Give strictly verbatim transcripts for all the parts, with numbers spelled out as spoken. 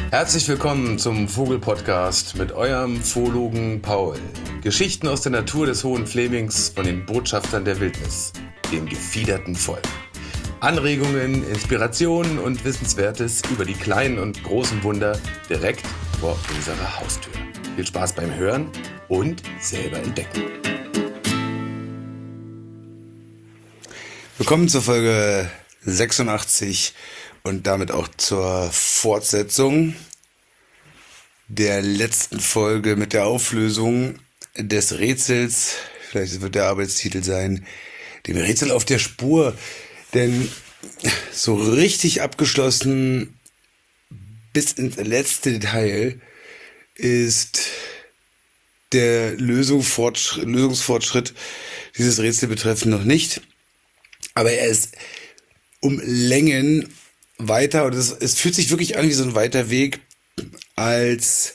Herzlich willkommen zum Vogel-Podcast mit eurem Zoologen Paul. Geschichten aus der Natur des Hohen Flemings von den Botschaftern der Wildnis, dem gefiederten Volk. Anregungen, Inspirationen und Wissenswertes über die kleinen und großen Wunder direkt vor unserer Haustür. Viel Spaß beim Hören und selber entdecken. Willkommen zur Folge sechsundachtzig und damit auch zur Fortsetzung der letzten Folge mit der Auflösung des Rätsels, vielleicht wird der Arbeitstitel sein, dem Rätsel auf der Spur, denn so richtig abgeschlossen bis ins letzte Detail ist der Lösungsfortschritt, Lösungsfortschritt dieses Rätsel betreffend noch nicht, aber er ist um Längen weiter und es, es fühlt sich wirklich an wie so ein weiter Weg als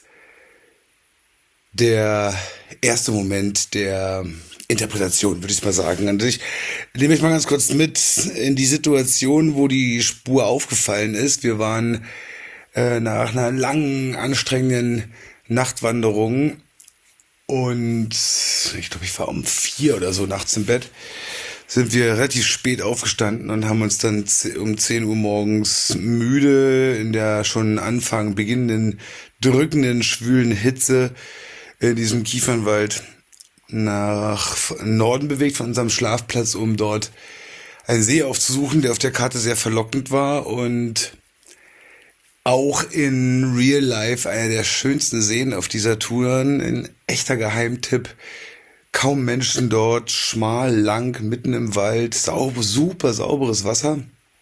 der erste Moment der Interpretation, würde ich mal sagen. Und ich nehme mich mal ganz kurz mit in die Situation, wo die Spur aufgefallen ist. Wir waren äh, nach einer langen, anstrengenden Nachtwanderung und ich glaube, ich war um vier oder so nachts im Bett, sind wir relativ spät aufgestanden und haben uns dann um zehn Uhr morgens müde in der schon Anfang beginnenden, drückenden, schwülen Hitze in diesem Kiefernwald nach Norden bewegt von unserem Schlafplatz, um dort einen See aufzusuchen, der auf der Karte sehr verlockend war und auch in Real Life einer der schönsten Seen auf dieser Tour, ein echter Geheimtipp. Kaum Menschen dort, schmal, lang, mitten im Wald, sauber, super sauberes Wasser.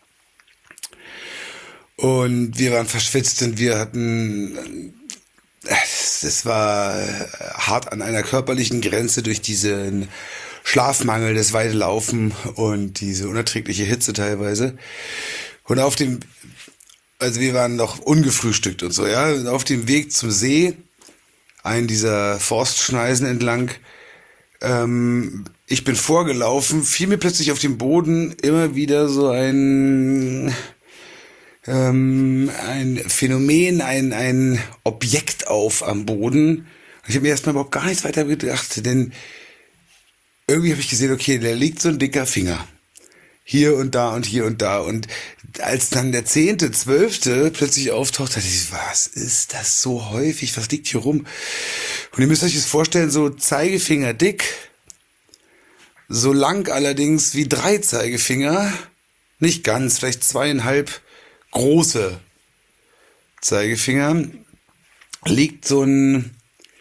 Und wir waren verschwitzt und wir hatten, es war hart an einer körperlichen Grenze durch diesen Schlafmangel, das weite Laufen und diese unerträgliche Hitze teilweise. Und auf dem, also wir waren noch ungefrühstückt und so, ja, und auf dem Weg zum See, einen dieser Forstschneisen entlang, Ähm, ich bin vorgelaufen, fiel mir plötzlich auf dem Boden immer wieder so ein, ähm, ein Phänomen, ein, ein Objekt auf am Boden. Und ich habe mir erstmal überhaupt gar nichts weiter gedacht, denn irgendwie habe ich gesehen, okay, da liegt so ein dicker Finger. Hier und da und hier und da. Und als dann der zehnte, zwölfte plötzlich auftaucht, dachte ich, was ist das so häufig? Was liegt hier rum? Und ihr müsst euch das vorstellen, so Zeigefinger dick, so lang allerdings wie drei Zeigefinger, nicht ganz, vielleicht zweieinhalb große Zeigefinger, liegt so ein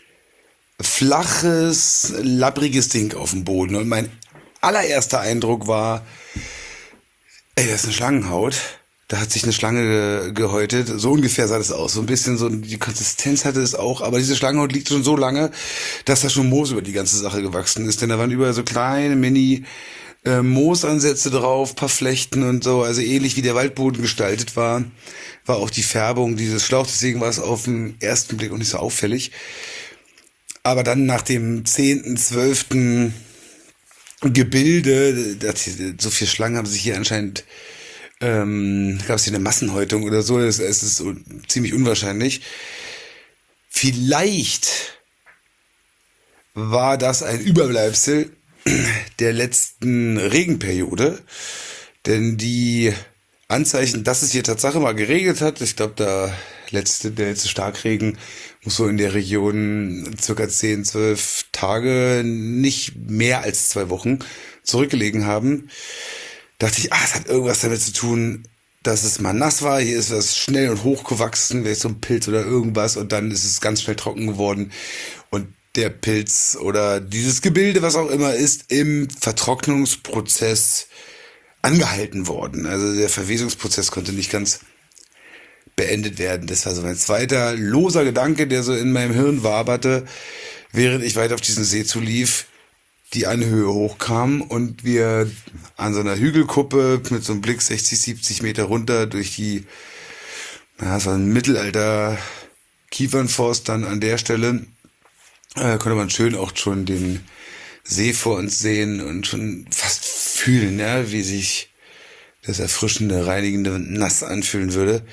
flaches, labbriges Ding auf dem Boden. Und mein allererster Eindruck war, ey, das ist eine Schlangenhaut. Da hat sich eine Schlange gehäutet. So ungefähr sah das aus. So ein bisschen so, die Konsistenz hatte es auch. Aber diese Schlangenhaut liegt schon so lange, dass da schon Moos über die ganze Sache gewachsen ist. Denn da waren überall so kleine Mini äh, Moosansätze drauf, paar Flechten und so. Also ähnlich wie der Waldboden gestaltet war, war auch die Färbung dieses Schlauchs. Deswegen war es auf den ersten Blick auch nicht so auffällig. Aber dann nach dem zehnten, zwölften Gebilde, das, so viele Schlangen haben sich hier anscheinend, ähm, gab es hier eine Massenhäutung oder so, es ist, ist ziemlich unwahrscheinlich. Vielleicht war das ein Überbleibsel der letzten Regenperiode, denn die Anzeichen, dass es hier Tatsache mal geregnet hat, ich glaube, der letzte, der letzte Starkregen muss so in der Region circa zehn, zwölf Tage, nicht mehr als zwei Wochen zurückgelegen haben, dachte ich, ah, es hat irgendwas damit zu tun, dass es mal nass war, hier ist was schnell und hoch gewachsen, vielleicht so ein Pilz oder irgendwas und dann ist es ganz schnell trocken geworden und der Pilz oder dieses Gebilde, was auch immer ist, im Vertrocknungsprozess angehalten worden. Also der Verwesungsprozess konnte nicht ganz beendet werden. Das war so mein zweiter loser Gedanke, der so in meinem Hirn waberte, während ich weiter auf diesen See zulief, die Anhöhe hochkam und wir an so einer Hügelkuppe mit so einem Blick sechzig, siebzig Meter runter durch die, ja, es war ein Mittelalter Kiefernforst dann an der Stelle, äh, konnte man schön auch schon den See vor uns sehen und schon fast fühlen, ja, wie sich das erfrischende, reinigende Nass anfühlen würde.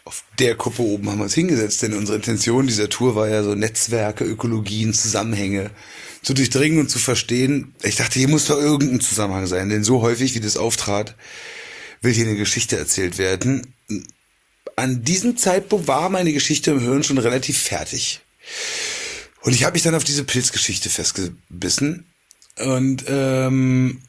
auf der Kuppe oben haben wir uns hingesetzt, denn unsere Intention dieser Tour war ja so Netzwerke, Ökologien, Zusammenhänge zu durchdringen und zu verstehen. Ich dachte, hier muss doch irgendein Zusammenhang sein, denn so häufig, wie das auftrat, will hier eine Geschichte erzählt werden. An diesem Zeitpunkt war meine Geschichte im Hirn schon relativ fertig. Und ich habe mich dann auf diese Pilzgeschichte festgebissen. Und ähm,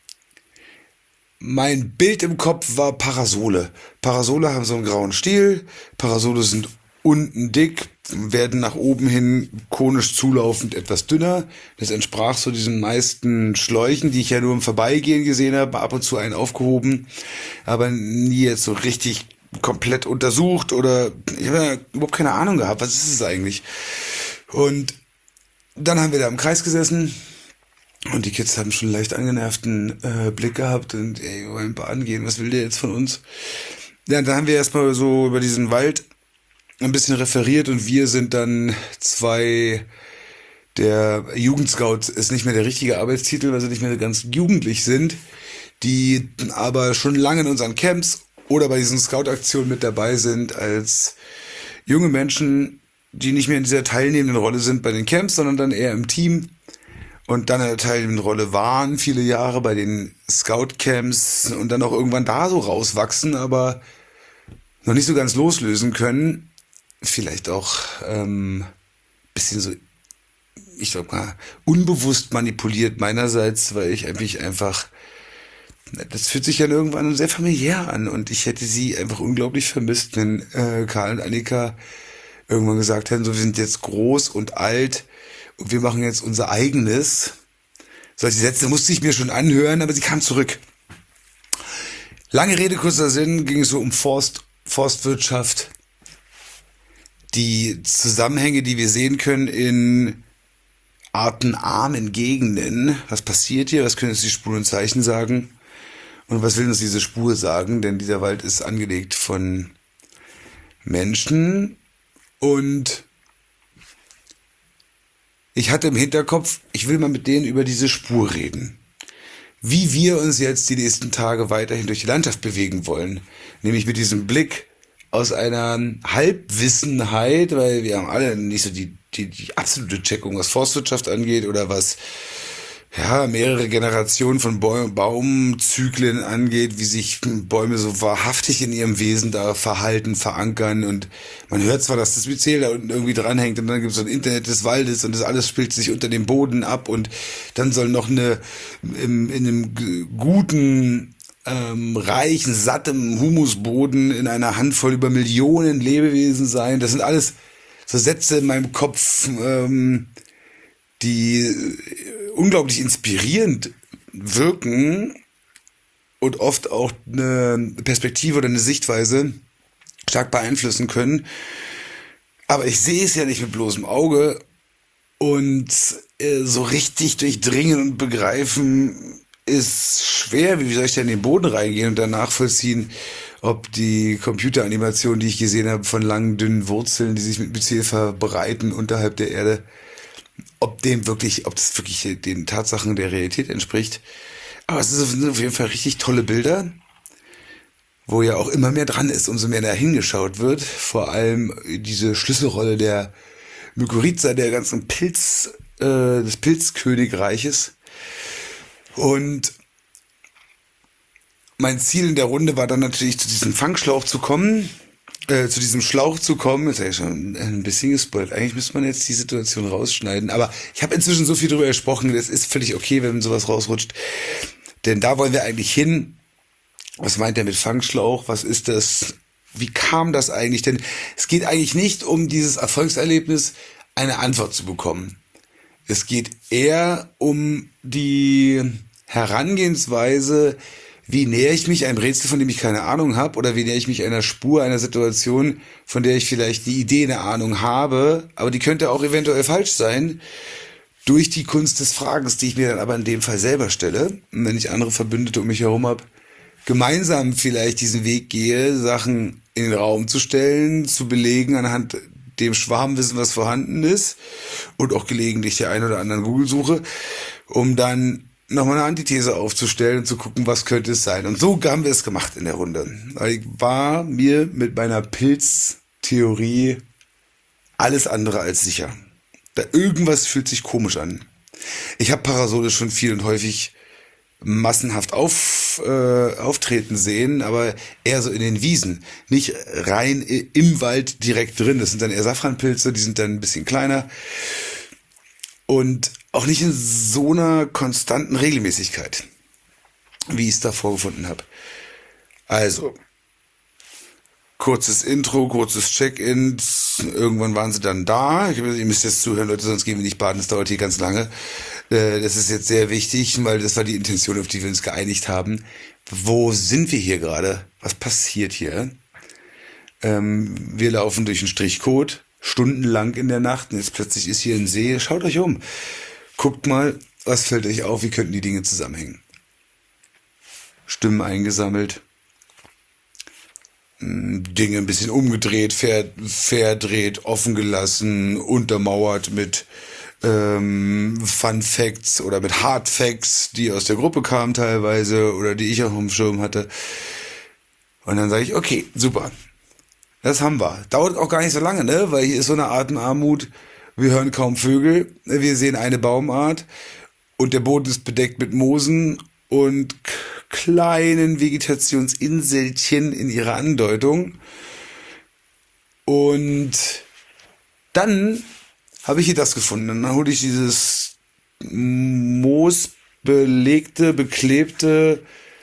mein Bild im Kopf war Parasole. Parasole haben so einen grauen Stiel. Parasole sind unten dick, werden nach oben hin konisch zulaufend etwas dünner. Das entsprach so diesen meisten Schläuchen, die ich ja nur im Vorbeigehen gesehen habe, ab und zu einen aufgehoben, aber nie jetzt so richtig komplett untersucht oder ich habe ja überhaupt keine Ahnung gehabt, was ist es eigentlich? Und dann haben wir da im Kreis gesessen und die Kids haben schon einen leicht angenervten äh, Blick gehabt und ey, wir wollen baden gehen, was will der jetzt von uns? Ja, dann haben wir erstmal so über diesen Wald ein bisschen referiert und wir sind dann zwei, der Jugendscout ist nicht mehr der richtige Arbeitstitel, weil sie nicht mehr ganz jugendlich sind, die aber schon lange in unseren Camps oder bei diesen Scout-Aktionen mit dabei sind als junge Menschen, die nicht mehr in dieser teilnehmenden Rolle sind bei den Camps, sondern dann eher im Team und dann in der teilnehmenden Rolle waren, viele Jahre bei den Scout-Camps und dann auch irgendwann da so rauswachsen, aber noch nicht so ganz loslösen können. Vielleicht auch ähm, bisschen so, ich glaube mal, unbewusst manipuliert meinerseits, weil ich eigentlich einfach, das fühlt sich ja irgendwann sehr familiär an und ich hätte sie einfach unglaublich vermisst, wenn äh, Karl und Annika irgendwann gesagt hätten, so wir sind jetzt groß und alt und wir machen jetzt unser eigenes. Solche Sätze musste ich mir schon anhören, aber sie kam zurück. Lange Rede, kurzer Sinn, ging es so um Forst, Forstwirtschaft, die Zusammenhänge, die wir sehen können in artenarmen Gegenden. Was passiert hier? Was können uns die Spuren und Zeichen sagen? Und was will uns diese Spur sagen? Denn dieser Wald ist angelegt von Menschen. Und ich hatte im Hinterkopf, ich will mal mit denen über diese Spur reden. Wie wir uns jetzt die nächsten Tage weiterhin durch die Landschaft bewegen wollen. Nämlich mit diesem Blick aus einer Halbwissenheit, weil wir haben alle nicht so die, die, die absolute Checkung, was Forstwirtschaft angeht oder was ja mehrere Generationen von Baum, Baumzyklen angeht, wie sich Bäume so wahrhaftig in ihrem Wesen da verhalten, verankern und man hört zwar, dass das Myzel da unten irgendwie dranhängt und dann gibt es so ein Internet des Waldes und das alles spielt sich unter dem Boden ab und dann soll noch eine im, in einem guten Ähm, reichen, sattem Humusboden in einer Handvoll über Millionen Lebewesen sein. Das sind alles so Sätze in meinem Kopf, ähm, die unglaublich inspirierend wirken und oft auch eine Perspektive oder eine Sichtweise stark beeinflussen können. Aber ich sehe es ja nicht mit bloßem Auge und äh, so richtig durchdringen und begreifen ist schwer. Wie soll ich denn in den Boden reingehen und dann nachvollziehen, ob die Computeranimation, die ich gesehen habe, von langen, dünnen Wurzeln, die sich mit Myzel verbreiten unterhalb der Erde, ob dem wirklich, ob das wirklich den Tatsachen der Realität entspricht. Aber es sind auf jeden Fall richtig tolle Bilder, wo ja auch immer mehr dran ist, umso mehr da hingeschaut wird. Vor allem diese Schlüsselrolle der Mykorrhiza, der ganzen Pilz, äh, des Pilzkönigreiches. Und mein Ziel in der Runde war dann natürlich, zu diesem Fangschlauch zu kommen, äh, zu diesem Schlauch zu kommen. Jetzt habe ich schon ein bisschen gespoilt. Eigentlich müsste man jetzt die Situation rausschneiden. Aber ich habe inzwischen so viel drüber gesprochen, das ist völlig okay, wenn sowas rausrutscht. Denn da wollen wir eigentlich hin. Was meint er mit Fangschlauch? Was ist das? Wie kam das eigentlich? Denn es geht eigentlich nicht um dieses Erfolgserlebnis, eine Antwort zu bekommen. Es geht eher um die Herangehensweise, wie nähere ich mich einem Rätsel, von dem ich keine Ahnung habe, oder wie nähere ich mich einer Spur, einer Situation, von der ich vielleicht die Idee, eine Ahnung habe, aber die könnte auch eventuell falsch sein, durch die Kunst des Fragens, die ich mir dann aber in dem Fall selber stelle. Und wenn ich andere Verbündete um mich herum habe, gemeinsam vielleicht diesen Weg gehe, Sachen in den Raum zu stellen, zu belegen anhand dem Schwarmwissen, was vorhanden ist und auch gelegentlich der ein oder anderen Google-Suche, um dann nochmal eine Antithese aufzustellen und zu gucken, was könnte es sein. Und so haben wir es gemacht in der Runde. Weil ich war mir mit meiner Pilztheorie alles andere als sicher. Da irgendwas fühlt sich komisch an. Ich habe Parasole schon viel und häufig massenhaft auf, äh, auftreten sehen, aber eher so in den Wiesen. Nicht rein i- im Wald direkt drin. Das sind dann eher Safranpilze, die sind dann ein bisschen kleiner. Und auch nicht in so einer konstanten Regelmäßigkeit, wie ich es da vorgefunden habe. Also, kurzes Intro, kurzes Check-in. Irgendwann waren sie dann da. Ich, ihr müsst jetzt zuhören, Leute, sonst gehen wir nicht baden. Das dauert hier ganz lange. Äh, Das ist jetzt sehr wichtig, weil das war die Intention, auf die wir uns geeinigt haben. Wo sind wir hier gerade? Was passiert hier? Ähm, wir laufen durch einen Strichcode, stundenlang in der Nacht. Und jetzt plötzlich ist hier ein See. Schaut euch um. Guckt mal, was fällt euch auf? Wie könnten die Dinge zusammenhängen? Stimmen eingesammelt. Dinge ein bisschen umgedreht, ver, verdreht, offen gelassen, untermauert mit ähm, Fun Facts oder mit Hard Facts, die aus der Gruppe kamen teilweise oder die ich auch auf dem Schirm hatte. Und dann sage ich, okay, super, das haben wir. Dauert auch gar nicht so lange, ne? Weil hier ist so eine Artenarmut. Wir hören kaum Vögel, wir sehen eine Baumart und der Boden ist bedeckt mit Moosen und k- kleinen Vegetationsinselchen in ihrer Andeutung. Und dann habe ich hier das gefunden. Dann hole ich dieses moosbelegte, beklebte,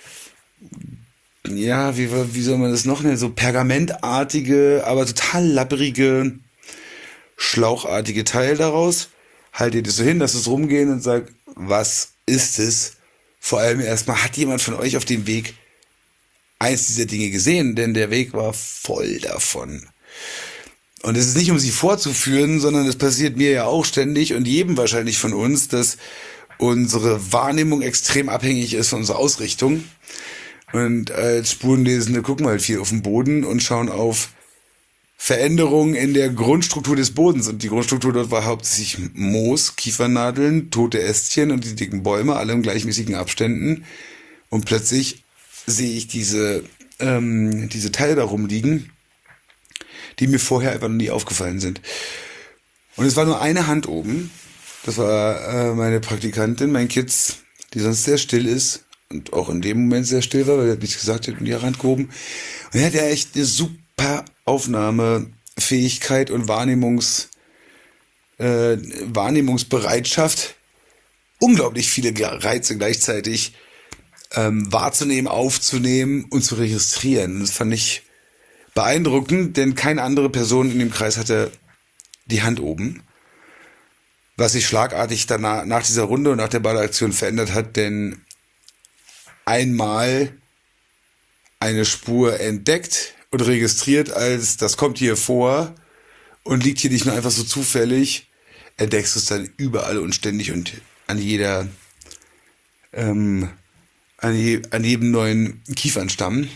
ja, wie, wie soll man das noch nennen? So pergamentartige, aber total lapprige, schlauchartige Teil daraus. Halte das so hin, lass es rumgehen und sag, was ist es? Vor allem erstmal, hat jemand von euch auf dem Weg eins dieser Dinge gesehen? Denn der Weg war voll davon. Und es ist nicht, um sie vorzuführen, sondern es passiert mir ja auch ständig und jedem wahrscheinlich von uns, dass unsere Wahrnehmung extrem abhängig ist von unserer Ausrichtung. Und als Spurenlesende gucken wir halt viel auf den Boden und schauen auf Veränderungen in der Grundstruktur des Bodens. Und die Grundstruktur dort war hauptsächlich Moos, Kiefernadeln, tote Ästchen und die dicken Bäume, alle in gleichmäßigen Abständen. Und plötzlich sehe ich diese, ähm, diese Teile da rumliegen, die mir vorher einfach noch nie aufgefallen sind. Und es war nur eine Hand oben. Das war äh, meine Praktikantin, mein Kids, die sonst sehr still ist und auch in dem Moment sehr still war, weil er hat nichts gesagt, hat in die Hand gehoben. Und er hat ja echt eine super Aufnahmefähigkeit und Wahrnehmungs, äh, Wahrnehmungsbereitschaft, unglaublich viele Reize gleichzeitig ähm, wahrzunehmen, aufzunehmen und zu registrieren. Und das fand ich beeindruckend, denn keine andere Person in dem Kreis hatte die Hand oben. Was sich schlagartig danach, nach dieser Runde und nach der Ballaktion verändert hat, denn einmal eine Spur entdeckt und registriert als, das kommt hier vor und liegt hier nicht nur einfach so zufällig, entdeckst du es dann überall und ständig und an jeder, ähm, an, je, an jedem neuen Kiefernstamm.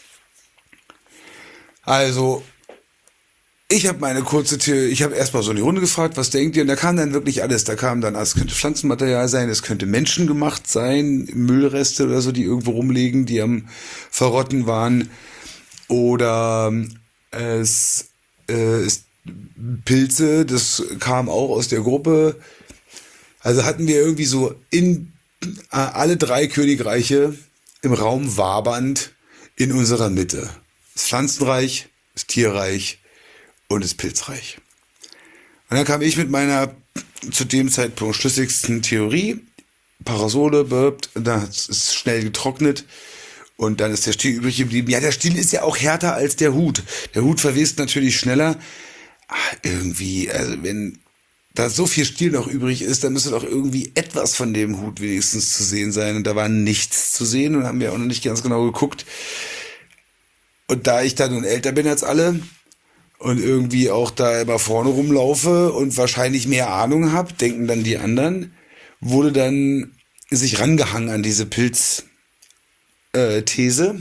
Also, ich habe meine kurze Theorie, ich habe erstmal so in die Runde gefragt, was denkt ihr? Und da kam dann wirklich alles. Da kam dann, es könnte Pflanzenmaterial sein, es könnte menschengemacht sein, Müllreste oder so, die irgendwo rumliegen, die am Verrotten waren. Oder es äh, ist Pilze, das kam auch aus der Gruppe. Also hatten wir irgendwie so in äh, alle drei Königreiche im Raum wabernd in unserer Mitte. Das Pflanzenreich, das Tierreich und das Pilzreich. Und dann kam ich mit meiner zu dem Zeitpunkt schlüssigsten Theorie. Parasole, burpt, dann ist es schnell getrocknet und dann ist der Stiel übrig geblieben. Ja, der Stiel ist ja auch härter als der Hut. Der Hut verwest natürlich schneller. Ach, irgendwie, also wenn da so viel Stiel noch übrig ist, dann müsste doch irgendwie etwas von dem Hut wenigstens zu sehen sein. Und da war nichts zu sehen und haben wir auch noch nicht ganz genau geguckt. Und da ich dann nun älter bin als alle und irgendwie auch da immer vorne rumlaufe und wahrscheinlich mehr Ahnung habe, denken dann die anderen, wurde dann sich rangehangen an diese Pilz-These.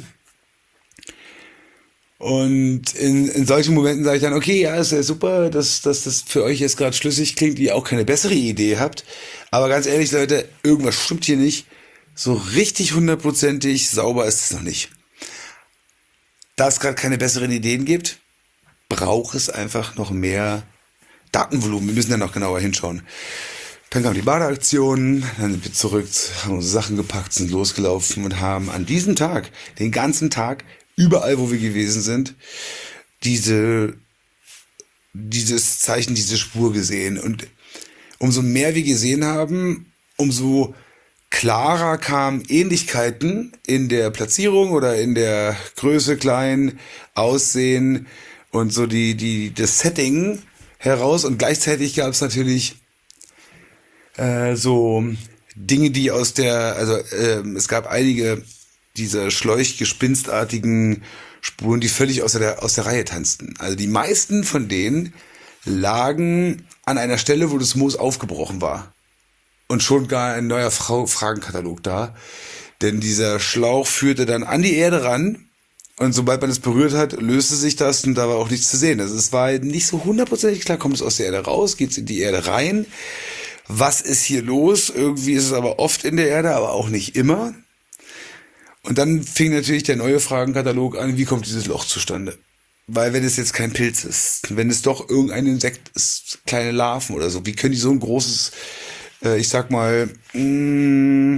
Und in, in solchen Momenten sage ich dann, okay, ja, ist ja super, dass, dass das für euch jetzt gerade schlüssig klingt, ihr auch keine bessere Idee habt. Aber ganz ehrlich, Leute, irgendwas stimmt hier nicht. so richtig hundertprozentig sauber ist es noch nicht. Da es gerade keine besseren Ideen gibt, braucht es einfach noch mehr Datenvolumen. Wir müssen dann noch genauer hinschauen. Dann kam die Badeaktion, dann sind wir zurück, haben unsere Sachen gepackt, sind losgelaufen und haben an diesem Tag, den ganzen Tag, überall, wo wir gewesen sind, diese, dieses Zeichen, diese Spur gesehen. Und umso mehr wir gesehen haben, umso klarer kamen Ähnlichkeiten in der Platzierung oder in der Größe, klein, Aussehen und so die, die, das Setting heraus. Und gleichzeitig gab es natürlich äh, so Dinge, die aus der, also äh, es gab einige dieser schläuchgespinstartigen Spuren, die völlig aus der, aus der Reihe tanzten. Also die meisten von denen lagen an einer Stelle, wo das Moos aufgebrochen war. Und schon gar ein neuer Fra- Fragenkatalog da. Denn dieser Schlauch führte dann an die Erde ran. Und sobald man es berührt hat, löste sich das und da war auch nichts zu sehen. Also es war nicht so hundertprozentig klar, kommt es aus der Erde raus, geht es in die Erde rein. Was ist hier los? Irgendwie ist es aber oft in der Erde, aber auch nicht immer. Und dann fing natürlich der neue Fragenkatalog an, wie kommt dieses Loch zustande? Weil wenn es jetzt kein Pilz ist, wenn es doch irgendein Insekt ist, kleine Larven oder so, wie können die so ein großes, äh, ich sag mal, mh,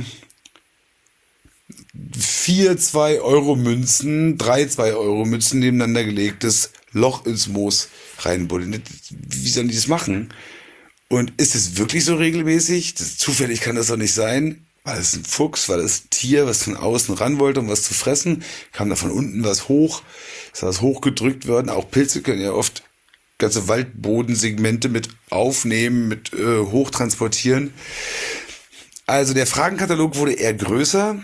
vier zwei Euro Münzen, drei zwei Euro Münzen nebeneinander gelegtes Loch ins Moos reinbuddeln? Wie sollen die das machen? Und ist es wirklich so regelmäßig? Das, zufällig kann das doch nicht sein. War das ein Fuchs? War das ein Tier, was von außen ran wollte, um was zu fressen? Kam da von unten was hoch? Ist da was hochgedrückt worden? Auch Pilze können ja oft ganze Waldbodensegmente mit aufnehmen, mit äh, hochtransportieren. Also der Fragenkatalog wurde eher größer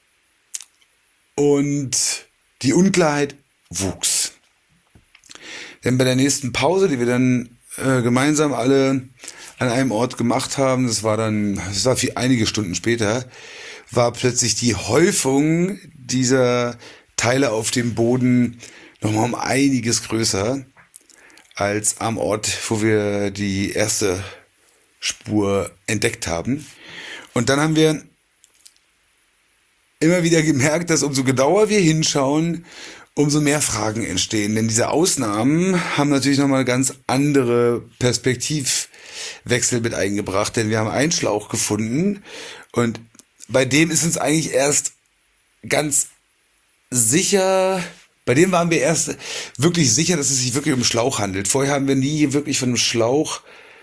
und die Unklarheit wuchs. Denn bei der nächsten Pause, die wir dann äh, gemeinsam alle an einem Ort gemacht haben, das war dann, das war viel, einige Stunden später, war plötzlich die Häufung dieser Teile auf dem Boden nochmal um einiges größer als am Ort, wo wir die erste Spur entdeckt haben. Und dann haben wir immer wieder gemerkt, dass umso genauer wir hinschauen, umso mehr Fragen entstehen. Denn diese Ausnahmen haben natürlich nochmal ganz andere Perspektivwechsel mit eingebracht. Denn wir haben einen Schlauch gefunden und bei dem ist uns eigentlich erst ganz sicher, bei dem waren wir erst wirklich sicher, dass es sich wirklich um Schlauch handelt. Vorher haben wir nie wirklich von einem Schlauch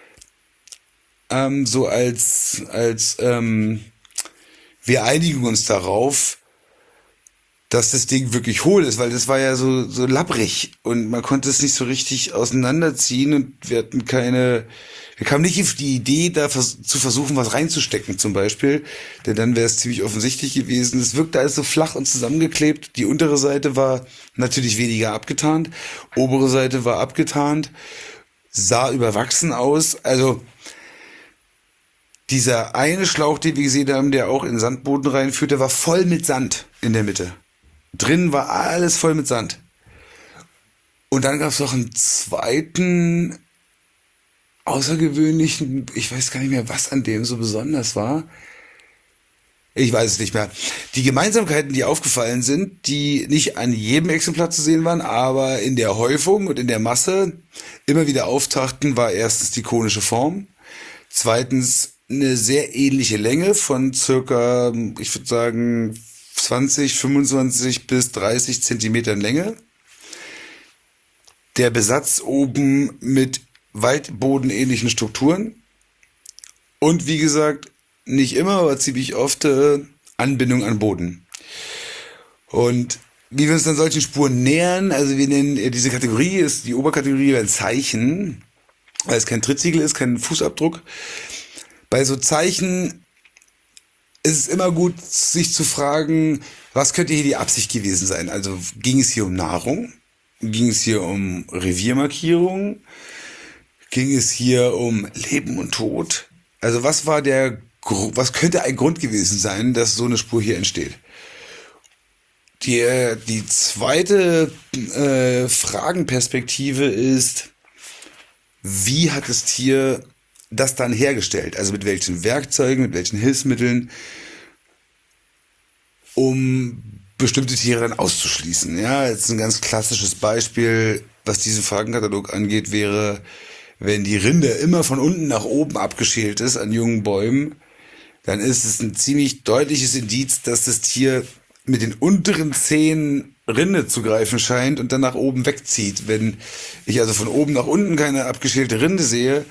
ähm, so als, als ähm, wir einigen uns darauf, dass das Ding wirklich hohl ist, weil das war ja so, so labbrig und man konnte es nicht so richtig auseinanderziehen und wir hatten keine, wir kamen nicht auf die Idee, da vers- zu versuchen, was reinzustecken zum Beispiel, denn dann wäre es ziemlich offensichtlich gewesen. Es wirkte alles so flach und zusammengeklebt. Die untere Seite war natürlich weniger abgetarnt, obere Seite war abgetarnt, sah überwachsen aus, also dieser eine Schlauch, den wir gesehen haben, der auch in den Sandboden reinführte, war voll mit Sand in der Mitte. Drin war alles voll mit Sand. Und dann gab es noch einen zweiten außergewöhnlichen, ich weiß gar nicht mehr, was an dem so besonders war. Ich weiß es nicht mehr. Die Gemeinsamkeiten, die aufgefallen sind, die nicht an jedem Exemplar zu sehen waren, aber in der Häufung und in der Masse immer wieder auftauchten, war erstens die konische Form, zweitens eine sehr ähnliche Länge von circa, ich würde sagen, zwanzig, fünfundzwanzig bis dreißig Zentimetern Länge. Der Besatz oben mit waldbodenähnlichen Strukturen. Und wie gesagt, nicht immer, aber ziemlich oft äh, Anbindung an Boden. Und wie wir uns dann solchen Spuren nähern, also wir nennen äh, diese Kategorie, ist die Oberkategorie ein Zeichen, weil es kein Trittsiegel ist, kein Fußabdruck. Bei so Zeichen ist es immer gut, sich zu fragen, was könnte hier die Absicht gewesen sein? Also ging es hier um Nahrung? Ging es hier um Reviermarkierung? Ging es hier um Leben und Tod? Also was war der, was könnte ein Grund gewesen sein, dass so eine Spur hier entsteht? Die, die zweite äh, Fragenperspektive ist, wie hat das Tier das dann hergestellt? Also mit welchen Werkzeugen, mit welchen Hilfsmitteln? um bestimmte Tiere dann auszuschließen. Ja, jetzt ein ganz klassisches Beispiel, was diesen Fragenkatalog angeht, wäre, wenn die Rinde immer von unten nach oben abgeschält ist an jungen Bäumen, dann ist es ein ziemlich deutliches Indiz, dass das Tier mit den unteren Zehen Rinde zu greifen scheint und dann nach oben wegzieht. Wenn ich also von oben nach unten keine abgeschälte Rinde sehe,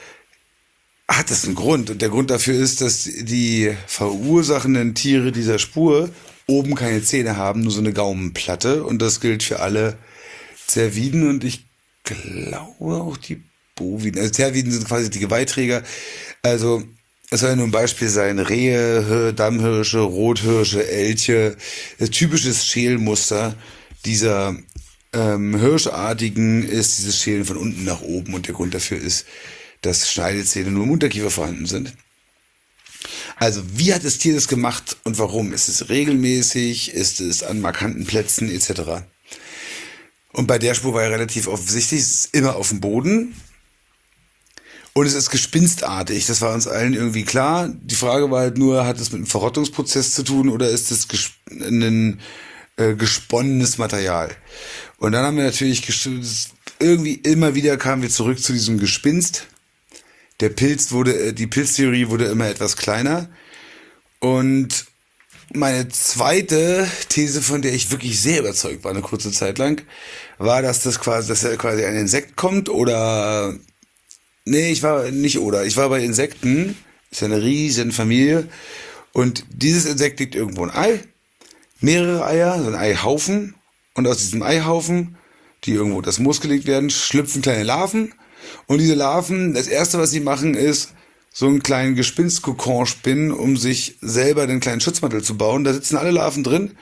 hat das einen Grund. Und der Grund dafür ist, dass die verursachenden Tiere dieser Spur oben keine Zähne haben, nur so eine Gaumenplatte. Und das gilt für alle Cerviden und ich glaube auch die Boviden. Also Cerviden sind quasi die Geweihträger. Also es soll ja nur ein Beispiel sein. Rehe, Dammhirsche, Rothirsche, Elche. Das typische Schälmuster dieser ähm, Hirschartigen ist dieses Schälen von unten nach oben. Und der Grund dafür ist, dass Schneidezähne nur im Unterkiefer vorhanden sind. Also, wie hat das Tier das gemacht und warum? Ist es regelmäßig? Ist es an markanten Plätzen et cetera? Und bei der Spur war ja relativ offensichtlich, es ist immer auf dem Boden und es ist gespinstartig. Das war uns allen irgendwie klar. Die Frage war halt nur, hat es mit einem Verrottungsprozess zu tun oder ist es ges- ein äh, gesponnenes Material? Und dann haben wir natürlich gesch- irgendwie immer wieder kamen wir zurück zu diesem Gespinst. Der Pilz wurde, die Pilztheorie wurde immer etwas kleiner. Und meine zweite These, von der ich wirklich sehr überzeugt war, eine kurze Zeit lang, war, dass das quasi, dass er quasi ein Insekt kommt oder, nee, ich war nicht oder, ich war bei Insekten, ist ja eine riesen Familie und dieses Insekt legt irgendwo ein Ei, mehrere Eier, so ein Eihaufen und aus diesem Eihaufen, die irgendwo das Moos gelegt werden, schlüpfen kleine Larven. Und diese Larven, das erste, was sie machen, ist, so einen kleinen Gespinskokon spinnen, um sich selber den kleinen Schutzmantel zu bauen. Da sitzen alle Larven drin.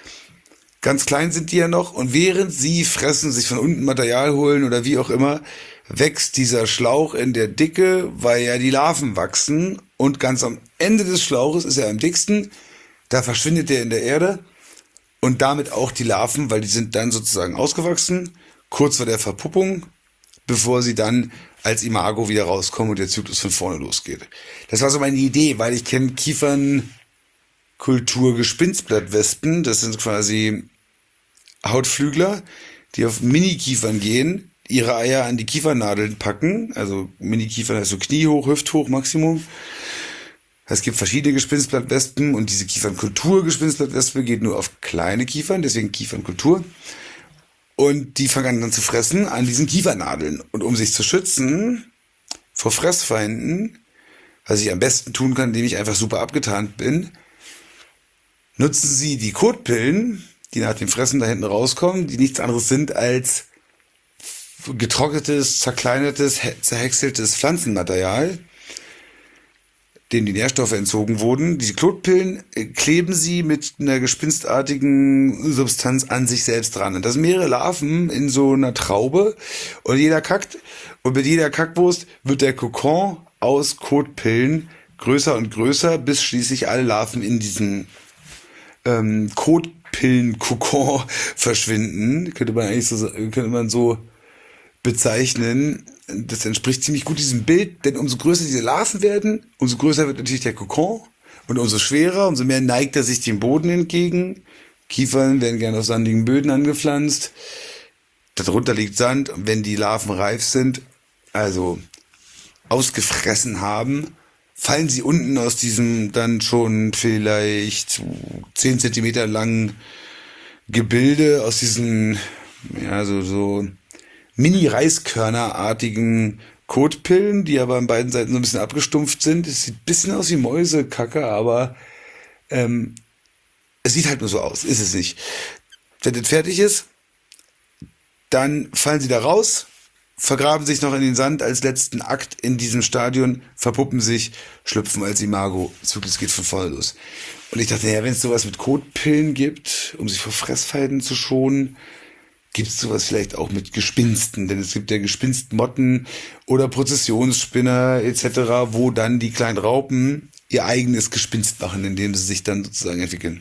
Ganz klein sind die ja noch. Und während sie fressen, sich von unten Material holen oder wie auch immer, wächst dieser Schlauch in der Dicke, weil ja die Larven wachsen. Und ganz am Ende des Schlauches ist er am dicksten. Da verschwindet er in der Erde. Und damit auch die Larven, weil die sind dann sozusagen ausgewachsen, kurz vor der Verpuppung, bevor sie dann als Imago wieder rauskommen und der Zyklus von vorne losgeht. Das war so meine Idee, weil ich kenne Kiefernkultur-Gespinstblattwespen. Das sind quasi Hautflügler, die auf Mini-Kiefern gehen, ihre Eier an die Kiefernadeln packen. Also Mini-Kiefern heißt so kniehoch, hüfthoch Maximum. Es gibt verschiedene Gespinstblattwespen und diese Kiefernkultur-Gespinstblattwespe geht nur auf kleine Kiefern, deswegen Kiefernkultur. Und die fangen dann zu fressen an diesen Kiefernadeln. Und um sich zu schützen vor Fressfeinden, was ich am besten tun kann, indem ich einfach super abgetarnt bin, nutzen sie die Kotpillen, die nach dem Fressen da hinten rauskommen, die nichts anderes sind als getrocknetes, zerkleinertes, zerhäckseltes Pflanzenmaterial, dem die Nährstoffe entzogen wurden. Diese Klotpillen kleben sie mit einer gespinstartigen Substanz an sich selbst dran. Und das sind mehrere Larven in so einer Traube und jeder kackt. Und mit jeder Kackwurst wird der Kokon aus Kotpillen größer und größer, bis schließlich alle Larven in diesen ähm, Kotpillen-Kokon verschwinden. Könnte man eigentlich so, könnte man so bezeichnen. Das entspricht ziemlich gut diesem Bild, denn umso größer diese Larven werden, umso größer wird natürlich der Kokon und umso schwerer, umso mehr neigt er sich dem Boden entgegen. Kiefern werden gerne auf sandigen Böden angepflanzt. Darunter liegt Sand und wenn die Larven reif sind, also ausgefressen haben, fallen sie unten aus diesem dann schon vielleicht zehn Zentimeter langen Gebilde, aus diesen, ja, so, so Mini-Reiskörnerartigen Kotpillen, die aber an beiden Seiten so ein bisschen abgestumpft sind. Es sieht ein bisschen aus wie Mäusekacke, aber ähm, es sieht halt nur so aus, ist es nicht. Wenn das fertig ist, dann fallen sie da raus, vergraben sich noch in den Sand als letzten Akt in diesem Stadion, verpuppen sich, schlüpfen als Imago. Zyklus geht von vorne los. Und ich dachte, ja, wenn es sowas mit Kotpillen gibt, um sich vor Fressfeinden zu schonen, gibt es sowas vielleicht auch mit Gespinsten, denn es gibt ja Gespinstmotten oder Prozessionsspinner et cetera, wo dann die kleinen Raupen ihr eigenes Gespinst machen, indem sie sich dann sozusagen entwickeln.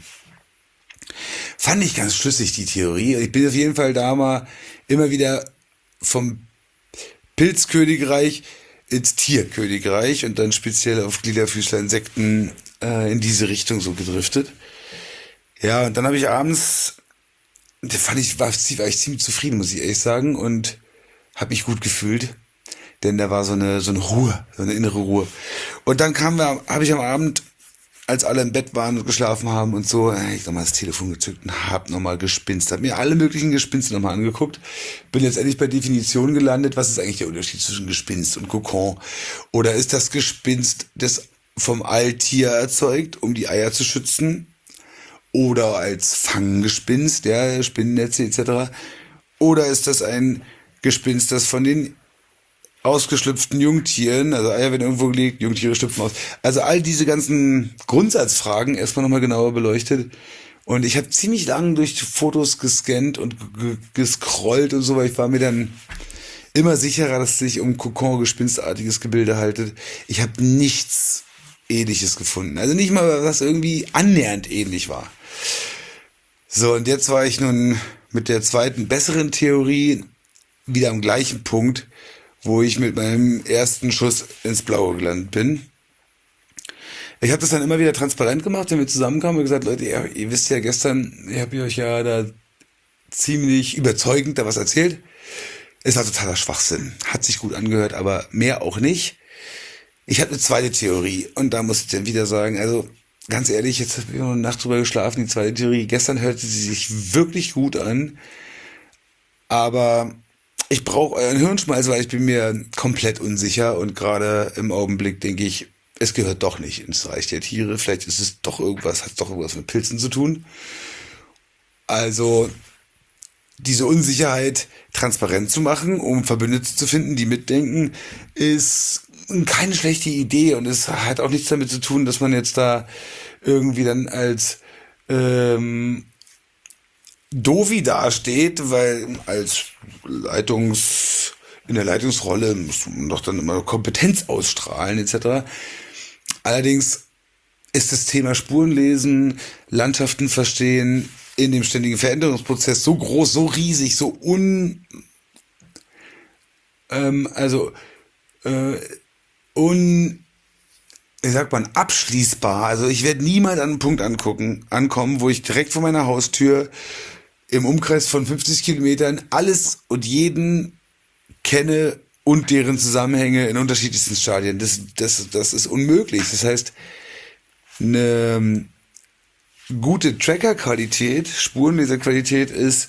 Fand ich ganz schlüssig, die Theorie. Ich bin auf jeden Fall da mal immer wieder vom Pilzkönigreich ins Tierkönigreich und dann speziell auf Gliederfüßler Insekten äh, in diese Richtung so gedriftet. Ja, und dann habe ich abends, da fand ich, war, war ich ziemlich zufrieden, muss ich ehrlich sagen, und habe mich gut gefühlt, denn da war so eine, so eine Ruhe, so eine innere Ruhe. Und dann kam wir, habe ich am Abend, als alle im Bett waren und geschlafen haben und so, äh, ich nochmal das Telefon gezückt und hab nochmal gespinst, hab mir alle möglichen Gespinste nochmal angeguckt, bin letztendlich bei Definition gelandet, was ist eigentlich der Unterschied zwischen Gespinst und Kokon? Oder ist das Gespinst das vom Alttier erzeugt, um die Eier zu schützen? Oder als Fanggespinst, ja, Spinnennetze et cetera. Oder ist das ein Gespinst, das von den ausgeschlüpften Jungtieren, also Eier werden irgendwo gelegt, Jungtiere schlüpfen aus. Also all diese ganzen Grundsatzfragen erstmal nochmal genauer beleuchtet. Und ich habe ziemlich lang durch die Fotos gescannt und g- gescrollt und so, weil ich war mir dann immer sicherer, dass es sich um Kokon-gespinstartiges Gebilde haltet. Ich habe nichts Ähnliches gefunden. Also nicht mal, was irgendwie annähernd ähnlich war. So, und jetzt war ich nun mit der zweiten, besseren Theorie wieder am gleichen Punkt, wo ich mit meinem ersten Schuss ins Blaue gelandet bin. Ich habe das dann immer wieder transparent gemacht, wenn wir zusammenkamen und gesagt, Leute, ihr, ihr wisst ja gestern, ich habe euch ja da ziemlich überzeugend da was erzählt. Es war totaler Schwachsinn. Hat sich gut angehört, aber mehr auch nicht. Ich habe eine zweite Theorie und da muss ich dann wieder sagen, also ganz ehrlich, jetzt habe ich noch eine Nacht drüber geschlafen, die zweite Theorie. Gestern hörte sie sich wirklich gut an, aber ich brauche euren Hirnschmalz, weil ich bin mir komplett unsicher und gerade im Augenblick denke ich, es gehört doch nicht ins Reich der Tiere. Vielleicht ist es doch irgendwas, hat es doch irgendwas mit Pilzen zu tun. Also diese Unsicherheit transparent zu machen, um Verbündete zu finden, die mitdenken, ist keine schlechte Idee und es hat auch nichts damit zu tun, dass man jetzt da irgendwie dann als ähm, Dovi dasteht, weil als Leitungs in der Leitungsrolle muss man doch dann immer Kompetenz ausstrahlen et cetera. Allerdings ist das Thema Spurenlesen, Landschaften verstehen in dem ständigen Veränderungsprozess so groß, so riesig, so un ähm, also äh, un wie sagt man, abschließbar. Also ich werde niemals an einen Punkt angucken, ankommen, wo ich direkt vor meiner Haustür im Umkreis von fünfzig Kilometern alles und jeden kenne und deren Zusammenhänge in unterschiedlichsten Stadien. Das, das, das ist unmöglich. Das heißt, eine gute Tracker-Qualität, Spurenleserqualität ist,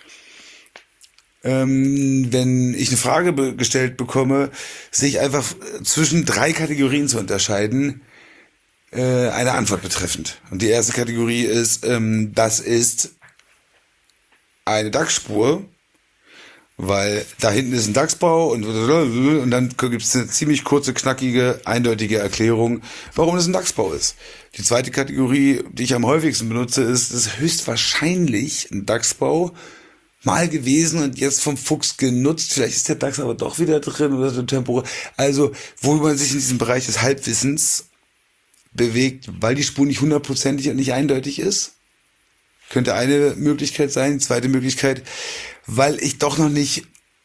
ähm, wenn ich eine Frage be- gestellt bekomme, sich einfach zwischen drei Kategorien zu unterscheiden, äh, eine Antwort betreffend. Und die erste Kategorie ist, ähm, das ist eine Dachsspur, weil da hinten ist ein Dachsbau und, und dann gibt es eine ziemlich kurze, knackige, eindeutige Erklärung, warum das ein Dachsbau ist. Die zweite Kategorie, die ich am häufigsten benutze, ist, das ist höchstwahrscheinlich ein Dachsbau mal gewesen und jetzt vom Fuchs genutzt. Vielleicht ist der Dachs aber doch wieder drin oder so temporär. Also, wo man sich in diesem Bereich des Halbwissens bewegt, weil die Spur nicht hundertprozentig und nicht eindeutig ist. Könnte eine Möglichkeit sein. Die zweite Möglichkeit, weil ich doch noch nicht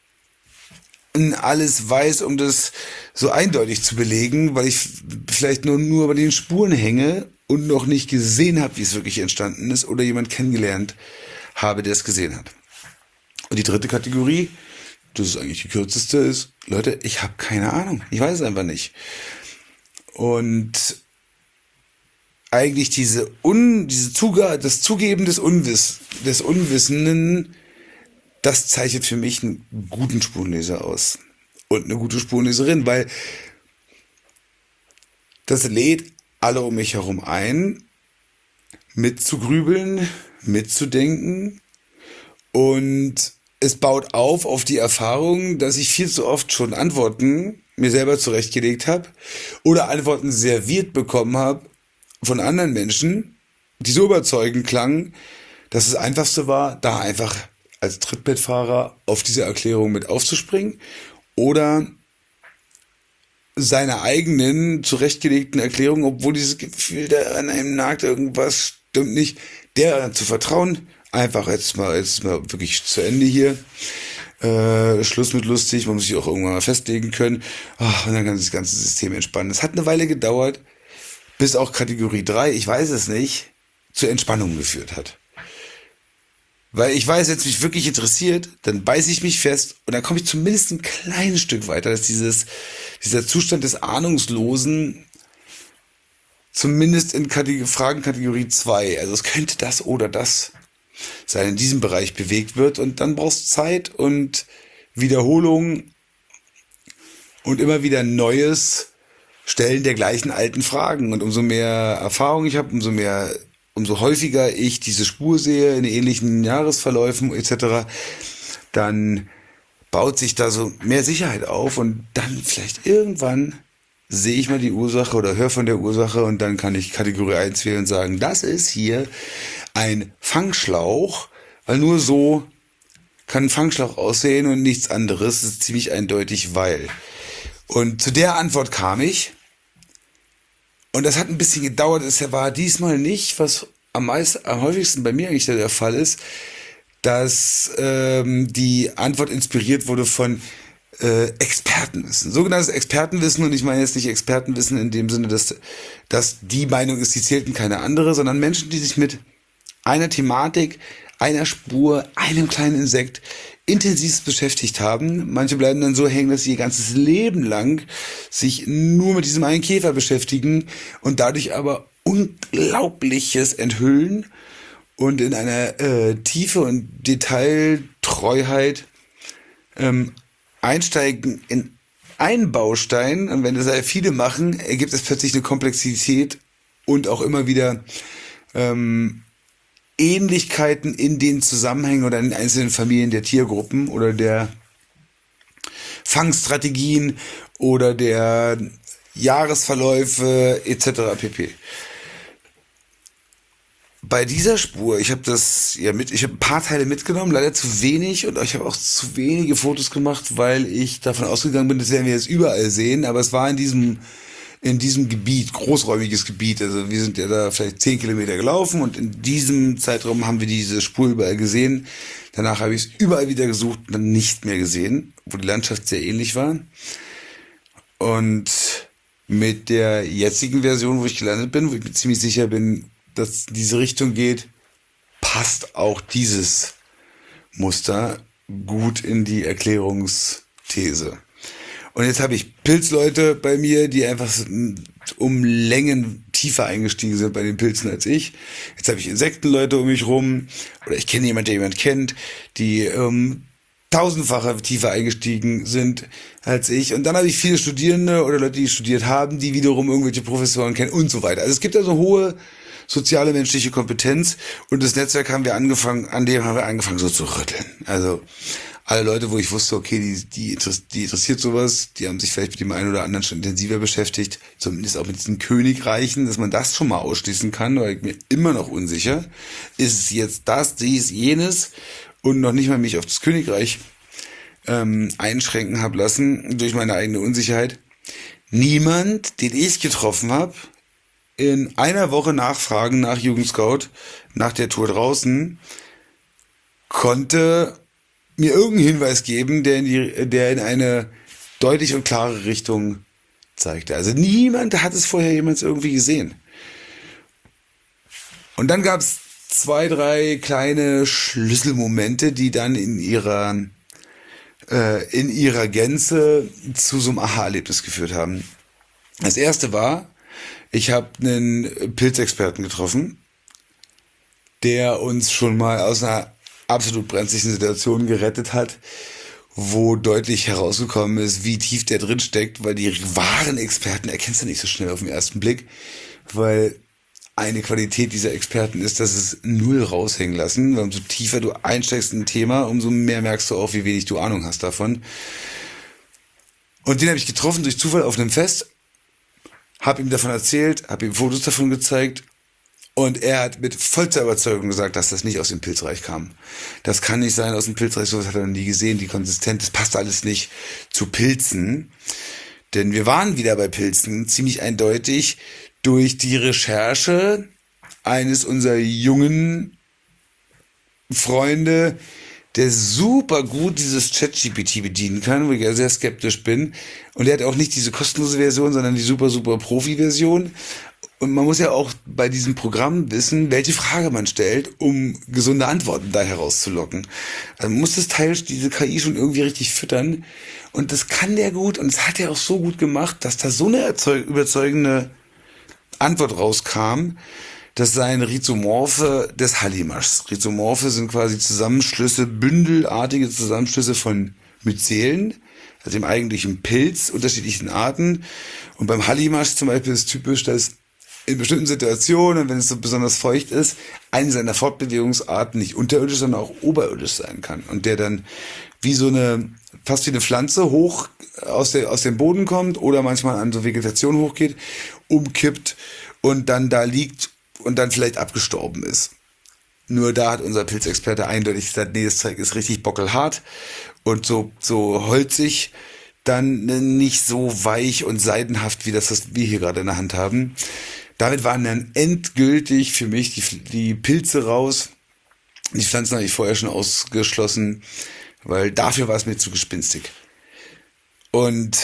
alles weiß, um das so eindeutig zu belegen, weil ich vielleicht nur, nur bei den Spuren hänge und noch nicht gesehen habe, wie es wirklich entstanden ist oder jemand kennengelernt habe, der es gesehen hat. Und die dritte Kategorie, das ist eigentlich die kürzeste, ist, Leute, ich habe keine Ahnung. Ich weiß es einfach nicht. Und eigentlich diese Un, diese Zuge, das Zugeben des Unwiss, des Unwissenden, das zeichnet für mich einen guten Spurenleser aus. Und eine gute Spurenleserin, weil das lädt alle um mich herum ein, mitzugrübeln, mitzudenken und es baut auf auf die Erfahrung, dass ich viel zu oft schon Antworten mir selber zurechtgelegt habe oder Antworten serviert bekommen habe von anderen Menschen, die so überzeugend klangen, dass das Einfachste war, da einfach als Trittbettfahrer auf diese Erklärung mit aufzuspringen oder seine eigenen zurechtgelegten Erklärungen, obwohl dieses Gefühl da an einem nagt, irgendwas stimmt nicht, der zu vertrauen. Einfach jetzt mal, jetzt mal wirklich zu Ende hier. Äh, Schluss mit lustig, man muss sich auch irgendwann mal festlegen können. Ach, und dann kann das ganze System entspannen. Es hat eine Weile gedauert, bis auch Kategorie drei, ich weiß es nicht, zur Entspannung geführt hat. Weil ich weiß, wenn es mich wirklich interessiert, dann beiße ich mich fest und dann komme ich zumindest ein kleines Stück weiter, dass dieses, dieser Zustand des Ahnungslosen zumindest in Kategor- Fragenkategorie zwei, also es könnte das oder das sein, in diesem Bereich bewegt wird und dann brauchst du Zeit und Wiederholung und immer wieder neues Stellen der gleichen alten Fragen. Und umso mehr Erfahrung ich habe, umso mehr, umso häufiger ich diese Spur sehe in ähnlichen Jahresverläufen et cetera, dann baut sich da so mehr Sicherheit auf und dann vielleicht irgendwann sehe ich mal die Ursache oder höre von der Ursache und dann kann ich Kategorie eins wählen und sagen, das ist hier ein Fangschlauch, weil nur so kann ein Fangschlauch aussehen und nichts anderes. Das ist ziemlich eindeutig, weil. Und zu der Antwort kam ich. Und das hat ein bisschen gedauert. Es war diesmal nicht, was am meisten, am häufigsten bei mir eigentlich der Fall ist, dass ähm, die Antwort inspiriert wurde von äh, Expertenwissen. Sogenanntes Expertenwissen. Und ich meine jetzt nicht Expertenwissen in dem Sinne, dass, dass die Meinung ist, die zählten keine andere, sondern Menschen, die sich mit einer Thematik, einer Spur, einem kleinen Insekt intensiv beschäftigt haben. Manche bleiben dann so hängen, dass sie ihr ganzes Leben lang sich nur mit diesem einen Käfer beschäftigen und dadurch aber Unglaubliches enthüllen und in einer äh, Tiefe und Detailtreuheit ähm, einsteigen in einen Baustein. Und wenn das sehr viele machen, ergibt es plötzlich eine Komplexität und auch immer wieder ähm, Ähnlichkeiten in den Zusammenhängen oder in den einzelnen Familien der Tiergruppen oder der Fangstrategien oder der Jahresverläufe et cetera pp. Bei dieser Spur, ich habe das ja mit, ich habe ein paar Teile mitgenommen, leider zu wenig und ich habe auch zu wenige Fotos gemacht, weil ich davon ausgegangen bin, das werden wir jetzt überall sehen, aber es war in diesem in diesem Gebiet, großräumiges Gebiet, also wir sind ja da vielleicht zehn Kilometer gelaufen und in diesem Zeitraum haben wir diese Spur überall gesehen. Danach habe ich es überall wieder gesucht und dann nicht mehr gesehen, wo die Landschaft sehr ähnlich war. Und mit der jetzigen Version, wo ich gelandet bin, wo ich mir ziemlich sicher bin, dass diese Richtung geht, passt auch dieses Muster gut in die Erklärungsthese. Und jetzt habe ich Pilzleute bei mir, die einfach um Längen tiefer eingestiegen sind bei den Pilzen als ich. Jetzt habe ich Insektenleute um mich rum. Oder ich kenne jemanden, der jemand kennt, die ähm, tausendfacher tiefer eingestiegen sind als ich. Und dann habe ich viele Studierende oder Leute, die studiert haben, die wiederum irgendwelche Professoren kennen und so weiter. Also es gibt also hohe soziale menschliche Kompetenz. Und das Netzwerk haben wir angefangen, an dem haben wir angefangen so zu rütteln. Also alle Leute, wo ich wusste, okay, die, die, die interessiert sowas, die haben sich vielleicht mit dem einen oder anderen schon intensiver beschäftigt, zumindest auch mit diesen Königreichen, dass man das schon mal ausschließen kann, weil ich mir immer noch unsicher, ist es jetzt das, dies, jenes und noch nicht mal mich auf das Königreich ähm, einschränken habe lassen durch meine eigene Unsicherheit. Niemand, den ich getroffen habe, in einer Woche Nachfragen nach Jugendscout, nach der Tour draußen, konnte mir irgendeinen Hinweis geben, der in, die, der in eine deutliche und klare Richtung zeigte. Also niemand hat es vorher jemals irgendwie gesehen. Und dann gab es zwei, drei kleine Schlüsselmomente, die dann in ihrer, äh, in ihrer Gänze zu so einem Aha-Erlebnis geführt haben. Das erste war, ich habe einen Pilzexperten getroffen, der uns schon mal aus einer absolut brenzlichen Situation gerettet hat, wo deutlich herausgekommen ist, wie tief der drin steckt, weil die wahren Experten erkennst du nicht so schnell auf den ersten Blick, weil eine Qualität dieser Experten ist, dass es null raushängen lassen, weil umso tiefer du einsteigst in ein Thema, umso mehr merkst du auch, wie wenig du Ahnung hast davon. Und den habe ich getroffen durch Zufall auf einem Fest, habe ihm davon erzählt, habe ihm Fotos davon gezeigt. Und er hat mit vollster Überzeugung gesagt, dass das nicht aus dem Pilzreich kam. Das kann nicht sein aus dem Pilzreich, sowas hat er noch nie gesehen, die Konsistenz, das passt alles nicht zu Pilzen. Denn wir waren wieder bei Pilzen, ziemlich eindeutig, durch die Recherche eines unserer jungen Freunde, der super gut dieses ChatGPT bedienen kann, wo ich ja sehr skeptisch bin. Und er hat auch nicht diese kostenlose Version, sondern die super, super Profi-Version. Und man muss ja auch bei diesem Programm wissen, welche Frage man stellt, um gesunde Antworten da herauszulocken. Also man muss das Teil, diese K I schon irgendwie richtig füttern. Und das kann der gut und das hat er auch so gut gemacht, dass da so eine erzeug- überzeugende Antwort rauskam, das seien Rhizomorphe des Hallimaschs. Rhizomorphe sind quasi Zusammenschlüsse, bündelartige Zusammenschlüsse von Myzelen, also dem eigentlichen Pilz, unterschiedlichen Arten. Und beim Hallimasch zum Beispiel ist typisch, dass in bestimmten Situationen, wenn es so besonders feucht ist, eine seiner Fortbewegungsarten nicht unterirdisch, sondern auch oberirdisch sein kann. Und der dann wie so eine, fast wie eine Pflanze hoch aus, der, aus dem Boden kommt oder manchmal an so Vegetation hochgeht, umkippt und dann da liegt und dann vielleicht abgestorben ist. Nur da hat unser Pilzexperte eindeutig gesagt, nee, das Zeug ist richtig bockelhart und so, so holzig, dann nicht so weich und seidenhaft, wie das, was wir hier gerade in der Hand haben. Damit waren dann endgültig für mich die, die Pilze raus. Die Pflanzen habe ich vorher schon ausgeschlossen, weil dafür war es mir zu gespinstig. Und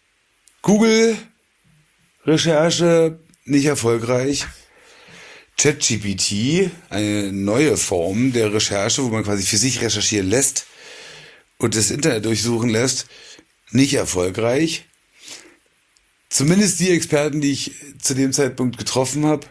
Google-Recherche nicht erfolgreich. ChatGPT, eine neue Form der Recherche, wo man quasi für sich recherchieren lässt und das Internet durchsuchen lässt, nicht erfolgreich. Zumindest die Experten, die ich zu dem Zeitpunkt getroffen habe,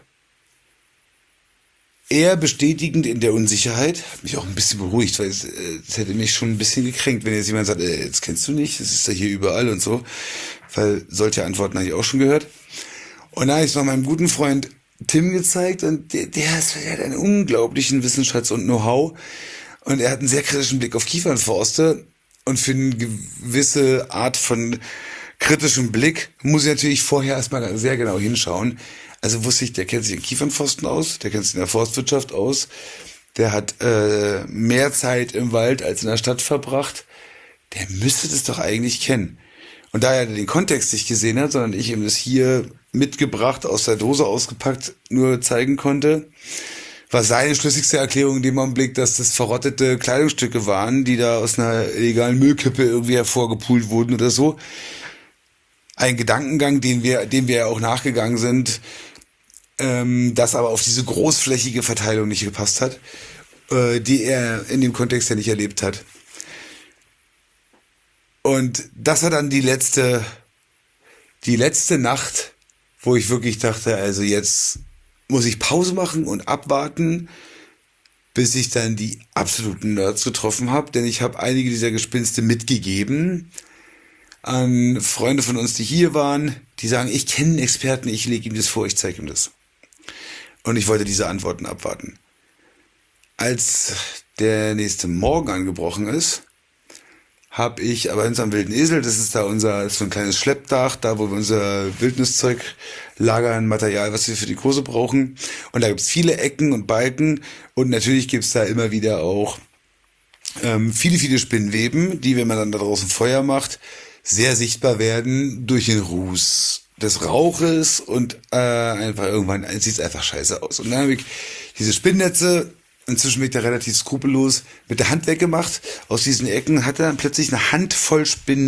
eher bestätigend in der Unsicherheit. Hat mich auch ein bisschen beruhigt, weil es, es hätte mich schon ein bisschen gekränkt, wenn jetzt jemand sagt, äh, das kennst du nicht, das ist ja hier überall und so. Weil solche Antworten habe ich auch schon gehört. Und da habe ich es noch meinem guten Freund Tim gezeigt und der, der, ist, der hat einen unglaublichen Wissenschafts- und Know-how und er hat einen sehr kritischen Blick auf Kiefernforste und für eine gewisse Art von kritischem Blick muss ich natürlich vorher erstmal sehr genau hinschauen. Also wusste ich, der kennt sich in Kiefernforsten aus, der kennt sich in der Forstwirtschaft aus, der hat äh, mehr Zeit im Wald als in der Stadt verbracht, der müsste das doch eigentlich kennen. Und da er den Kontext nicht gesehen hat, sondern ich ihm das hier mitgebracht, aus der Dose ausgepackt, nur zeigen konnte, war seine schlüssigste Erklärung in dem Augenblick, dass das verrottete Kleidungsstücke waren, die da aus einer illegalen Müllkippe irgendwie hervorgepult wurden oder so. Ein Gedankengang, den wir, dem wir ja auch nachgegangen sind, ähm, das aber auf diese großflächige Verteilung nicht gepasst hat, äh, die er in dem Kontext ja nicht erlebt hat. Und das war dann die letzte, die letzte Nacht, wo ich wirklich dachte, also jetzt muss ich Pause machen und abwarten, bis ich dann die absoluten Nerds getroffen habe, denn ich habe einige dieser Gespinste mitgegeben an Freunde von uns, die hier waren, die sagen, ich kenne einen Experten, ich lege ihm das vor, ich zeige ihm das. Und ich wollte diese Antworten abwarten. Als der nächste Morgen angebrochen ist, habe ich aber hinterm Wilden Esel, das ist da unser, das ist so ein kleines Schleppdach, da wo wir unser Wildniszeug lagern, Material, was wir für die Kurse brauchen. Und da gibt's viele Ecken und Balken und natürlich gibt's da immer wieder auch ähm, viele, viele Spinnweben, die, wenn man dann da draußen Feuer macht, sehr sichtbar werden durch den Ruß des Rauches und äh, einfach irgendwann sieht's einfach scheiße aus. Und dann habe ich diese Spinnnetze, inzwischen bin ich da relativ skrupellos, mit der Hand weggemacht. Aus diesen Ecken hatte dann plötzlich eine Handvoll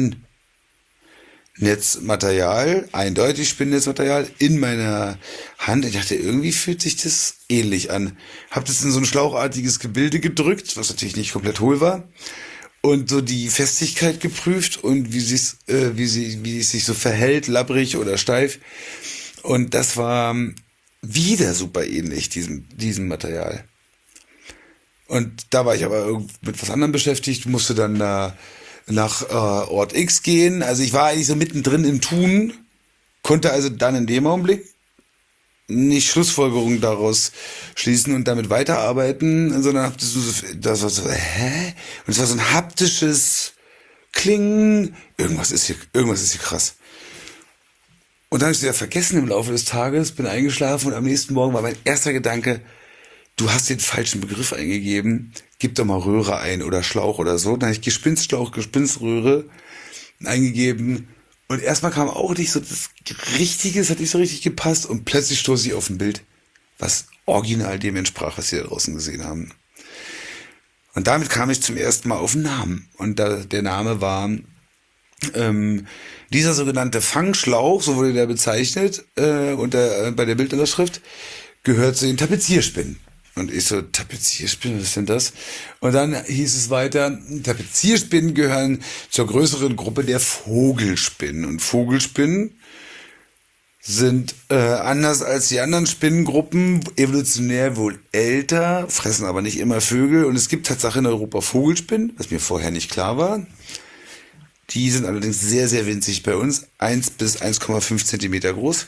Spinnnetzmaterial, eindeutig Spinnnetzmaterial, in meiner Hand. Ich dachte, irgendwie fühlt sich das ähnlich an. Hab das in so ein schlauchartiges Gebilde gedrückt, was natürlich nicht komplett hohl war. Und so die Festigkeit geprüft und wie sie's, äh, wie sie, wie es sich so verhält, labbrig oder steif. Und das war wieder super ähnlich, diesem, diesem Material. Und da war ich aber mit was anderem beschäftigt, musste dann da nach äh, Ort X gehen. Also ich war eigentlich so mittendrin im Tun, konnte also dann in dem Augenblick nicht Schlussfolgerungen daraus schließen und damit weiterarbeiten, sondern hab das, so, das war so, hä? Und es war so ein haptisches Klingen. Irgendwas ist hier, irgendwas ist hier krass. Und dann habe ich es wieder vergessen im Laufe des Tages, bin eingeschlafen und am nächsten Morgen war mein erster Gedanke, du hast den falschen Begriff eingegeben, gib doch mal Röhre ein oder Schlauch oder so. Dann habe ich Gespinstschlauch, Gespinströhre eingegeben und erstmal kam auch nicht so das Richtige, es hat nicht so richtig gepasst und plötzlich stoße ich auf ein Bild, was original dem entsprach, was wir da draußen gesehen haben. Und damit kam ich zum ersten Mal auf einen Namen und da, der Name war Ähm, dieser sogenannte Fangschlauch, so wurde der bezeichnet, äh, unter, äh, bei der Bildunterschrift, gehört zu den Tapezierspinnen. Und ich so, Tapezierspinnen, was ist denn das? Und dann hieß es weiter, Tapezierspinnen gehören zur größeren Gruppe der Vogelspinnen. Und Vogelspinnen sind äh, anders als die anderen Spinnengruppen evolutionär wohl älter, fressen aber nicht immer Vögel. Und es gibt Tatsache in Europa Vogelspinnen, was mir vorher nicht klar war. Die sind allerdings sehr, sehr winzig bei uns, eins bis eins Komma fünf Zentimeter groß.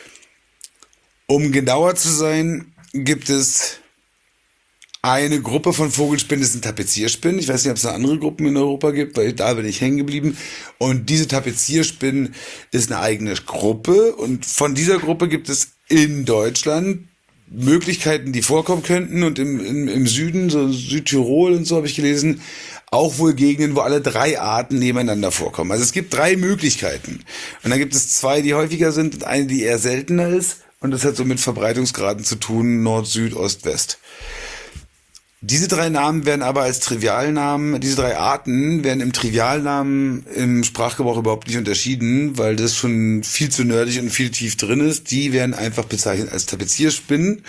Um genauer zu sein, gibt es eine Gruppe von Vogelspinnen, das sind Tapezierspinnen. Ich weiß nicht, ob es noch andere Gruppen in Europa gibt, weil da bin ich hängen geblieben. Und diese Tapezierspinnen ist eine eigene Gruppe. Und von dieser Gruppe gibt es in Deutschland Möglichkeiten, die vorkommen könnten. Und im, im, im Süden, so Südtirol und so habe ich gelesen, auch wohl Gegenden, wo alle drei Arten nebeneinander vorkommen. Also es gibt drei Möglichkeiten. Und dann gibt es zwei, die häufiger sind und eine, die eher seltener ist. Und das hat so mit Verbreitungsgraden zu tun, Nord, Süd, Ost, West. Diese drei Namen werden aber als Trivialnamen, diese drei Arten werden im Trivialnamen im Sprachgebrauch überhaupt nicht unterschieden, weil das schon viel zu nerdig und viel tief drin ist. Die werden einfach bezeichnet als Tapezierspinnen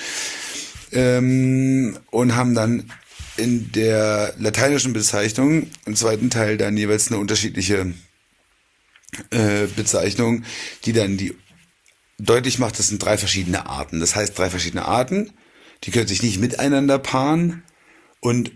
ähm, und haben dann in der lateinischen Bezeichnung im zweiten Teil dann jeweils eine unterschiedliche äh, Bezeichnung, die dann die deutlich macht, das sind drei verschiedene Arten. Das heißt, drei verschiedene Arten, die können sich nicht miteinander paaren und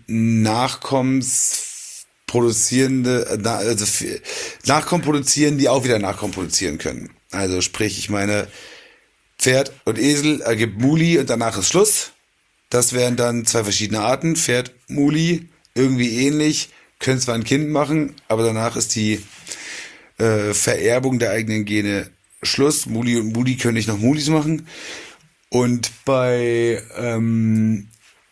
Nachkommensproduzierende, also Nachkommen produzieren, die auch wieder Nachkommen produzieren können. Also sprich, ich meine, Pferd und Esel ergibt Muli und danach ist Schluss. Das wären dann zwei verschiedene Arten. Pferd, Muli, irgendwie ähnlich, können zwar ein Kind machen, aber danach ist die äh, Vererbung der eigenen Gene Schluss. Muli und Muli können nicht noch Mulis machen. Und bei ähm,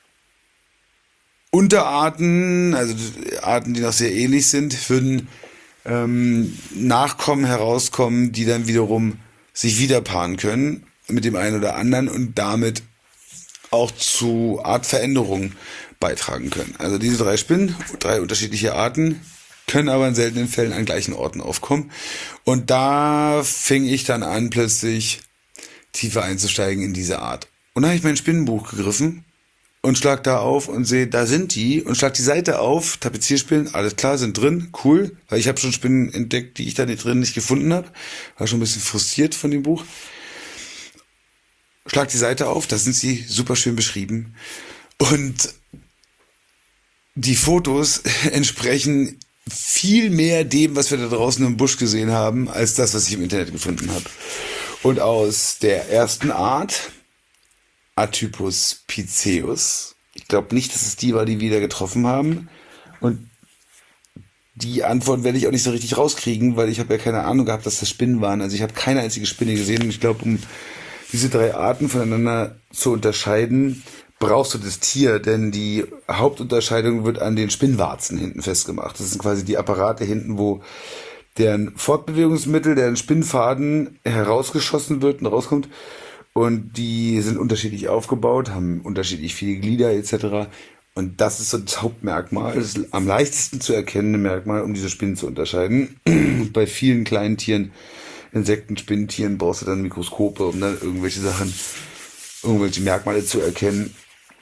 Unterarten, also Arten, die noch sehr ähnlich sind, würden ähm, Nachkommen herauskommen, die dann wiederum sich wieder paaren können mit dem einen oder anderen und damit auch zu Artveränderungen beitragen können. Also diese drei Spinnen, drei unterschiedliche Arten, können aber in seltenen Fällen an gleichen Orten aufkommen. Und da fing ich dann an, plötzlich tiefer einzusteigen in diese Art. Und dann habe ich mein Spinnenbuch gegriffen und schlag da auf und sehe, da sind die und schlag die Seite auf, Tapezierspinnen, alles klar, sind drin, cool, weil ich habe schon Spinnen entdeckt, die ich da nicht drin nicht gefunden habe. War schon ein bisschen frustriert von dem Buch. Schlag die Seite auf, da sind sie super schön beschrieben und die Fotos entsprechen viel mehr dem, was wir da draußen im Busch gesehen haben, als das, was ich im Internet gefunden habe. Und aus der ersten Art, Atypus piceus, ich glaube nicht, dass es die war, die wir da getroffen haben. Und die Antwort werde ich auch nicht so richtig rauskriegen, weil ich habe ja keine Ahnung gehabt, dass das Spinnen waren. Also ich habe keine einzige Spinne gesehen. Und ich glaube, um diese drei Arten voneinander zu unterscheiden, brauchst du das Tier, denn die Hauptunterscheidung wird an den Spinnwarzen hinten festgemacht. Das sind quasi die Apparate hinten, wo deren Fortbewegungsmittel, deren Spinnfaden herausgeschossen wird und rauskommt. Und die sind unterschiedlich aufgebaut, haben unterschiedlich viele Glieder et cetera. Und das ist so das Hauptmerkmal, das ist am leichtesten zu erkennende Merkmal, um diese Spinnen zu unterscheiden. Bei vielen kleinen Tieren, Insekten, Spinnentieren, brauchst du dann Mikroskope, um dann irgendwelche Sachen, irgendwelche Merkmale zu erkennen.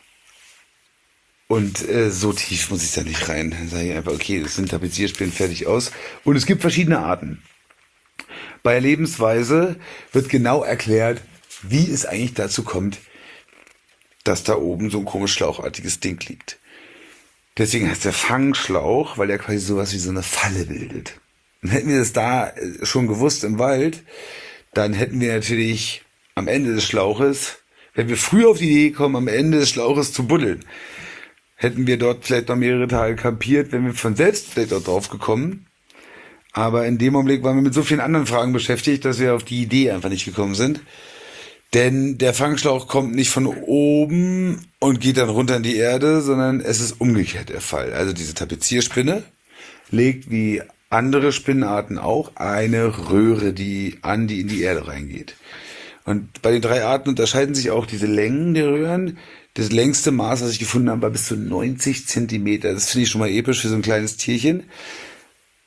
Und äh, so tief muss ich da nicht rein. Dann sage ich einfach, okay, das sind Tapezierspinnen, fertig aus. Und es gibt verschiedene Arten. Bei der Lebensweise wird genau erklärt, wie es eigentlich dazu kommt, dass da oben so ein komisch schlauchartiges Ding liegt. Deswegen heißt der Fangschlauch, weil der quasi sowas wie so eine Falle bildet. Und hätten wir das da schon gewusst im Wald, dann hätten wir natürlich am Ende des Schlauches, wenn wir früh auf die Idee kommen, am Ende des Schlauches zu buddeln, hätten wir dort vielleicht noch mehrere Tage kampiert, wenn wir von selbst vielleicht auch drauf gekommen. Aber in dem Augenblick waren wir mit so vielen anderen Fragen beschäftigt, dass wir auf die Idee einfach nicht gekommen sind. Denn der Fangschlauch kommt nicht von oben und geht dann runter in die Erde, sondern es ist umgekehrt der Fall. Also diese Tapezierspinne legt wie andere Spinnenarten auch eine Röhre die an, die in die Erde reingeht. Und bei den drei Arten unterscheiden sich auch diese Längen der Röhren. Das längste Maß, was ich gefunden habe, war bis zu neunzig Zentimeter. Das finde ich schon mal episch für so ein kleines Tierchen.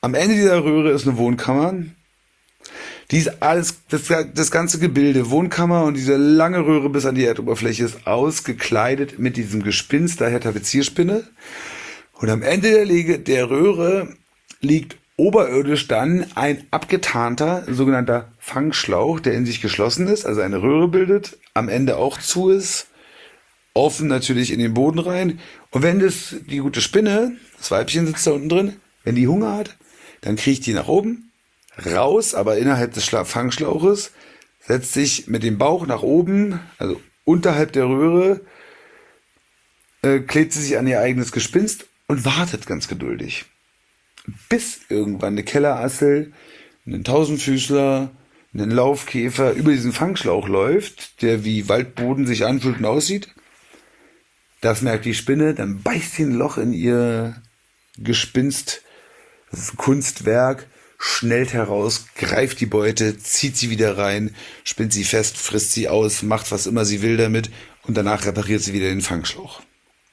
Am Ende dieser Röhre ist eine Wohnkammer. Die ist alles, das, das ganze Gebilde, Wohnkammer und diese lange Röhre bis an die Erdoberfläche ist ausgekleidet mit diesem Gespinst, daher Tapezierspinne. Und am Ende der, Lege, der Röhre liegt oberirdisch dann ein abgetarnter, sogenannter Fangschlauch, der in sich geschlossen ist, also eine Röhre bildet, am Ende auch zu ist, offen natürlich in den Boden rein. Und wenn das die gute Spinne, das Weibchen sitzt da unten drin, wenn die Hunger hat, dann kriecht die nach oben, raus, aber innerhalb des Schla- Fangschlauches, setzt sich mit dem Bauch nach oben, also unterhalb der Röhre, äh, klebt sie sich an ihr eigenes Gespinst und wartet ganz geduldig. Bis irgendwann eine Kellerassel, ein Tausendfüßler, ein Laufkäfer über diesen Fangschlauch läuft, der wie Waldboden sich anfühlt und aussieht. Das merkt die Spinne, dann beißt sie ein Loch in ihr Gespinst, das ist ein Kunstwerk, schnellt heraus, greift die Beute, zieht sie wieder rein, spinnt sie fest, frisst sie aus, macht was immer sie will damit und danach repariert sie wieder den Fangschlauch.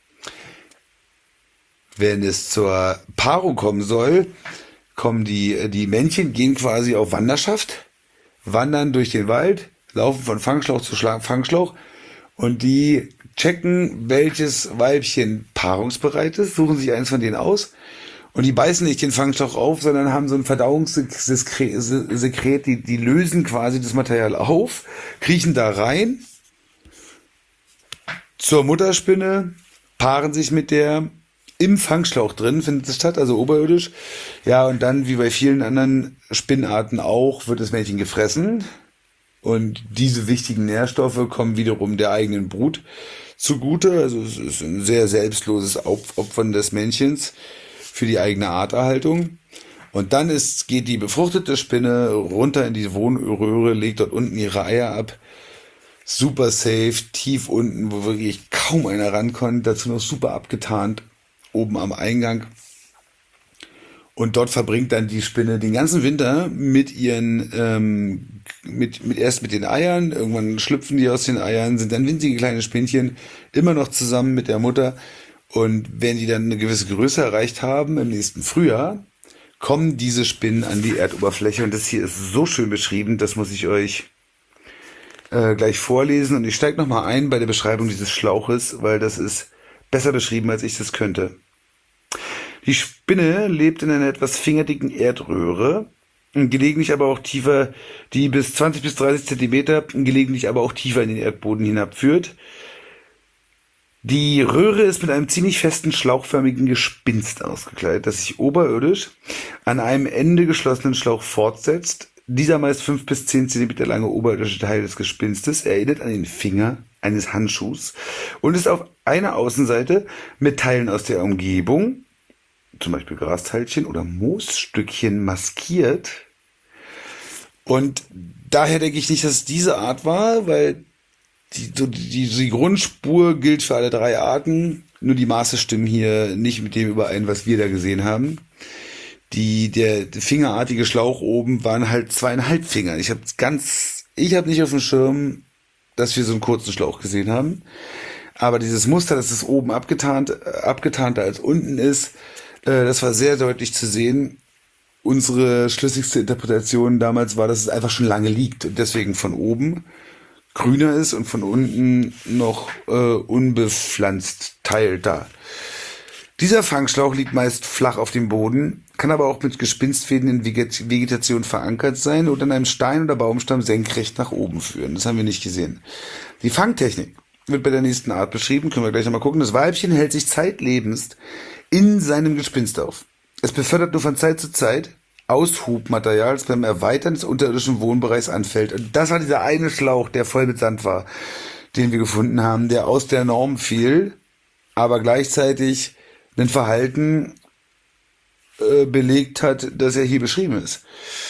Wenn es zur Paarung kommen soll, kommen die, die Männchen, gehen quasi auf Wanderschaft, wandern durch den Wald, laufen von Fangschlauch zu Schla- Fangschlauch und die checken, welches Weibchen paarungsbereit ist, suchen sich eins von denen aus und die beißen nicht den Fangschlauch auf, sondern haben so ein Verdauungssekret, die, die lösen quasi das Material auf, kriechen da rein zur Mutterspinne, paaren sich mit der. Im Fangschlauch drin findet es statt, also oberirdisch. Ja, und dann, wie bei vielen anderen Spinnarten auch, wird das Männchen gefressen. Und diese wichtigen Nährstoffe kommen wiederum der eigenen Brut zugute. Also es ist ein sehr selbstloses Aufopfern des Männchens für die eigene Arterhaltung. Und dann ist, geht die befruchtete Spinne runter in die Wohnröhre, legt dort unten ihre Eier ab. Super safe, tief unten, wo wirklich kaum einer rankommt. Dazu noch super abgetarnt. Oben am Eingang. Und dort verbringt dann die Spinne den ganzen Winter mit ihren, ähm, mit, mit erst mit den Eiern, irgendwann schlüpfen die aus den Eiern, sind dann winzige kleine Spinnchen, immer noch zusammen mit der Mutter. Und wenn die dann eine gewisse Größe erreicht haben, im nächsten Frühjahr, kommen diese Spinnen an die Erdoberfläche. Und das hier ist so schön beschrieben, das muss ich euch äh, gleich vorlesen. Und ich steige nochmal ein bei der Beschreibung dieses Schlauches, weil das ist besser beschrieben, als ich das könnte. Die Spinne lebt in einer etwas fingerdicken Erdröhre, gelegentlich aber auch tiefer, die bis zwanzig bis dreißig Zentimeter, gelegentlich aber auch tiefer in den Erdboden hinabführt. Die Röhre ist mit einem ziemlich festen, schlauchförmigen Gespinst ausgekleidet, das sich oberirdisch an einem Ende geschlossenen Schlauch fortsetzt. Dieser meist fünf bis zehn Zentimeter lange oberirdische Teil des Gespinstes erinnert an den Finger eines Handschuhs und ist auf einer Außenseite mit Teilen aus der Umgebung, zum Beispiel Grasteilchen oder Moosstückchen, maskiert. Und daher denke ich nicht, dass es diese Art war, weil die, so die, die Grundspur gilt für alle drei Arten, nur die Maße stimmen hier nicht mit dem überein, was wir da gesehen haben. Die, der fingerartige Schlauch oben waren halt zweieinhalb Finger. Ich habe ganz, ich habe nicht auf dem Schirm, dass wir so einen kurzen Schlauch gesehen haben. Aber dieses Muster, dass es oben abgetarnt, abgetarnter als unten ist, äh, das war sehr deutlich zu sehen. Unsere schlüssigste Interpretation damals war, dass es einfach schon lange liegt und deswegen von oben grüner ist und von unten noch äh, unbepflanzt teilt da. Dieser Fangschlauch liegt meist flach auf dem Boden, kann aber auch mit Gespinstfäden in Vegetation verankert sein oder an einem Stein oder Baumstamm senkrecht nach oben führen. Das haben wir nicht gesehen. Die Fangtechnik wird bei der nächsten Art beschrieben, können wir gleich nochmal gucken. Das Weibchen hält sich zeitlebens in seinem Gespinst auf. Es befördert nur von Zeit zu Zeit Aushubmaterial, das beim Erweitern des unterirdischen Wohnbereichs anfällt. Und das war dieser eine Schlauch, der voll mit Sand war, den wir gefunden haben, der aus der Norm fiel, aber gleichzeitig ein Verhalten äh, belegt hat, das er hier beschrieben ist.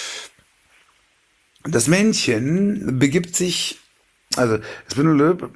Das Männchen begibt sich, also das Spindelöb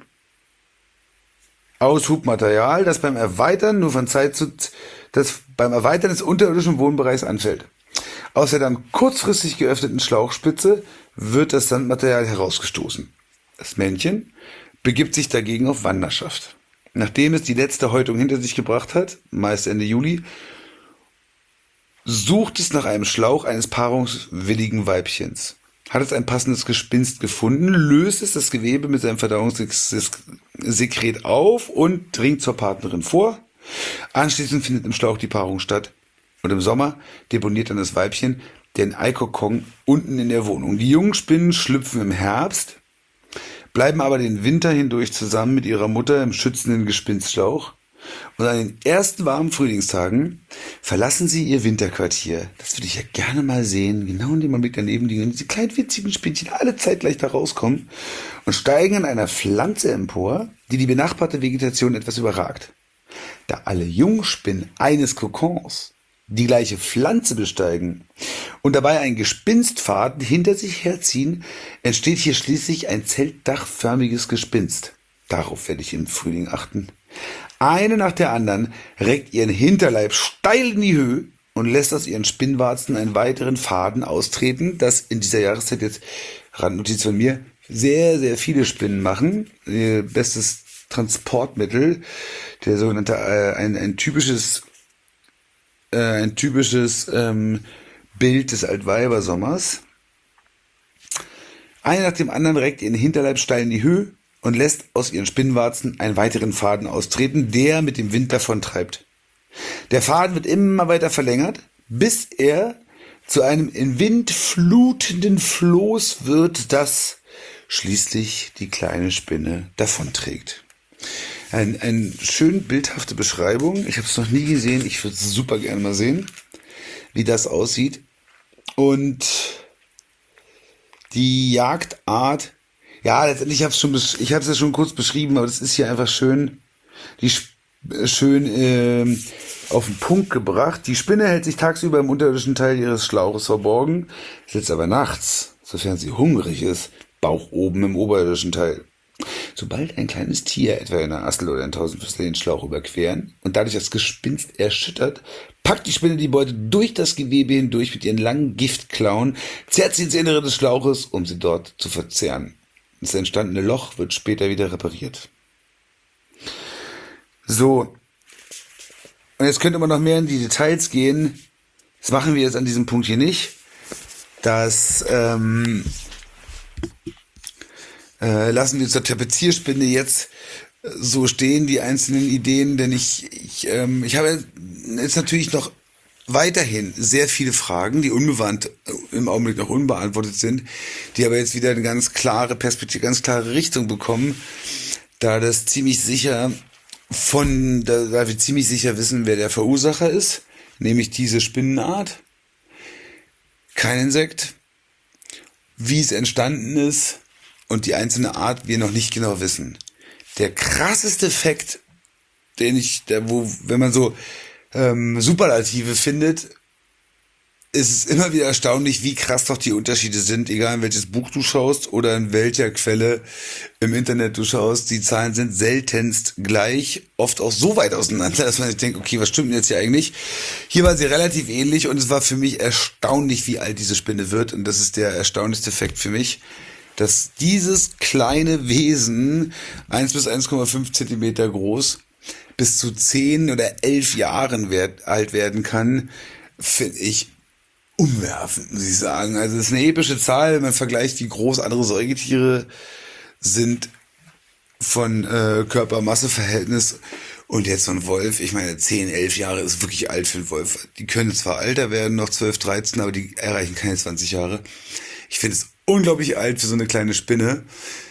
aus Hubmaterial, das beim Erweitern nur von Zeit zu das beim Erweitern des unterirdischen Wohnbereichs anfällt. Aus der dann kurzfristig geöffneten Schlauchspitze wird das Sandmaterial herausgestoßen. Das Männchen begibt sich dagegen auf Wanderschaft. Nachdem es die letzte Häutung hinter sich gebracht hat, meist Ende Juli, sucht es nach einem Schlauch eines paarungswilligen Weibchens. Hat es ein passendes Gespinst gefunden, löst es das Gewebe mit seinem Verdauungssekret auf und dringt zur Partnerin vor. Anschließend findet im Schlauch die Paarung statt. Und im Sommer deponiert dann das Weibchen den Eikokon unten in der Wohnung. Die jungen Spinnen schlüpfen im Herbst, bleiben aber den Winter hindurch zusammen mit ihrer Mutter im schützenden Gespinstschlauch. Und an den ersten warmen Frühlingstagen verlassen sie ihr Winterquartier. Das würde ich ja gerne mal sehen. Genau in dem Augenblick daneben liegen diese kleinen witzigen Spinnchen alle zeitgleich da rauskommen und steigen an einer Pflanze empor, die die benachbarte Vegetation etwas überragt. Da alle Jungspinnen eines Kokons die gleiche Pflanze besteigen und dabei einen Gespinstfaden hinter sich herziehen, entsteht hier schließlich ein zeltdachförmiges Gespinst. Darauf werde ich im Frühling achten. Eine nach der anderen reckt ihren Hinterleib steil in die Höhe und lässt aus ihren Spinnwarzen einen weiteren Faden austreten, das in dieser Jahreszeit jetzt, Randnotiz von mir, sehr, sehr viele Spinnen machen. Ihr bestes Transportmittel, der sogenannte, äh, ein, ein typisches, äh, ein typisches ähm, Bild des Altweibersommers. Eine nach dem anderen reckt ihren Hinterleib steil in die Höhe und lässt aus ihren Spinnwarzen einen weiteren Faden austreten, der mit dem Wind davontreibt. Der Faden wird immer weiter verlängert, bis er zu einem in Wind flutenden Floß wird, das schließlich die kleine Spinne davonträgt. Ein, ein schön bildhafte Beschreibung. Ich habe es noch nie gesehen. Ich würde es super gerne mal sehen, wie das aussieht. Und die Jagdart, ja, letztendlich habe schon, ich habe es ja schon kurz beschrieben, aber das ist hier einfach schön, die schön äh, auf den Punkt gebracht. Die Spinne hält sich tagsüber im unterirdischen Teil ihres Schlauches verborgen, sitzt aber nachts, sofern sie hungrig ist, Bauch oben im oberirdischen Teil. Sobald ein kleines Tier, etwa eine Assel oder ein Tausendfüßler, den Schlauch überqueren und dadurch das Gespinst erschüttert, packt die Spinne die Beute durch das Gewebe hindurch mit ihren langen Giftklauen, zerrt sie ins Innere des Schlauches, um sie dort zu verzehren. Das entstandene Loch wird später wieder repariert. So, und jetzt könnte man noch mehr in die Details gehen. Das machen wir jetzt an diesem Punkt hier nicht. Das ähm, äh, lassen wir zur Tapezierspinne jetzt so stehen, die einzelnen Ideen, denn ich, ich, ähm, ich habe jetzt natürlich noch weiterhin sehr viele Fragen, die unbewandt, im Augenblick noch unbeantwortet sind, die aber jetzt wieder eine ganz klare Perspektive, ganz klare Richtung bekommen, da das ziemlich sicher von, da, da wir ziemlich sicher wissen, wer der Verursacher ist, nämlich diese Spinnenart, kein Insekt, wie es entstanden ist und die einzelne Art wir noch nicht genau wissen. Der krasseste Fakt, den ich, der, wo, wenn man so ähm, Superlative findet, ist es immer wieder erstaunlich, wie krass doch die Unterschiede sind, egal in welches Buch du schaust oder in welcher Quelle im Internet du schaust. Die Zahlen sind seltenst gleich, oft auch so weit auseinander, dass man sich denkt, okay, was stimmt denn jetzt hier eigentlich? Hier war sie relativ ähnlich und es war für mich erstaunlich, wie alt diese Spinne wird. Und das ist der erstaunlichste Fakt für mich, dass dieses kleine Wesen, eins bis eins Komma fünf Zentimeter groß, bis zu zehn oder elf Jahren wert, alt werden kann, finde ich umwerfend, muss ich sagen. Also es ist eine epische Zahl, wenn man vergleicht, wie groß andere Säugetiere sind von äh, Körpermasseverhältnis. Und jetzt so ein Wolf, ich meine, zehn, elf Jahre ist wirklich alt für einen Wolf. Die können zwar älter werden, noch zwölf, dreizehn, aber die erreichen keine zwanzig Jahre. Ich finde es unglaublich alt für so eine kleine Spinne.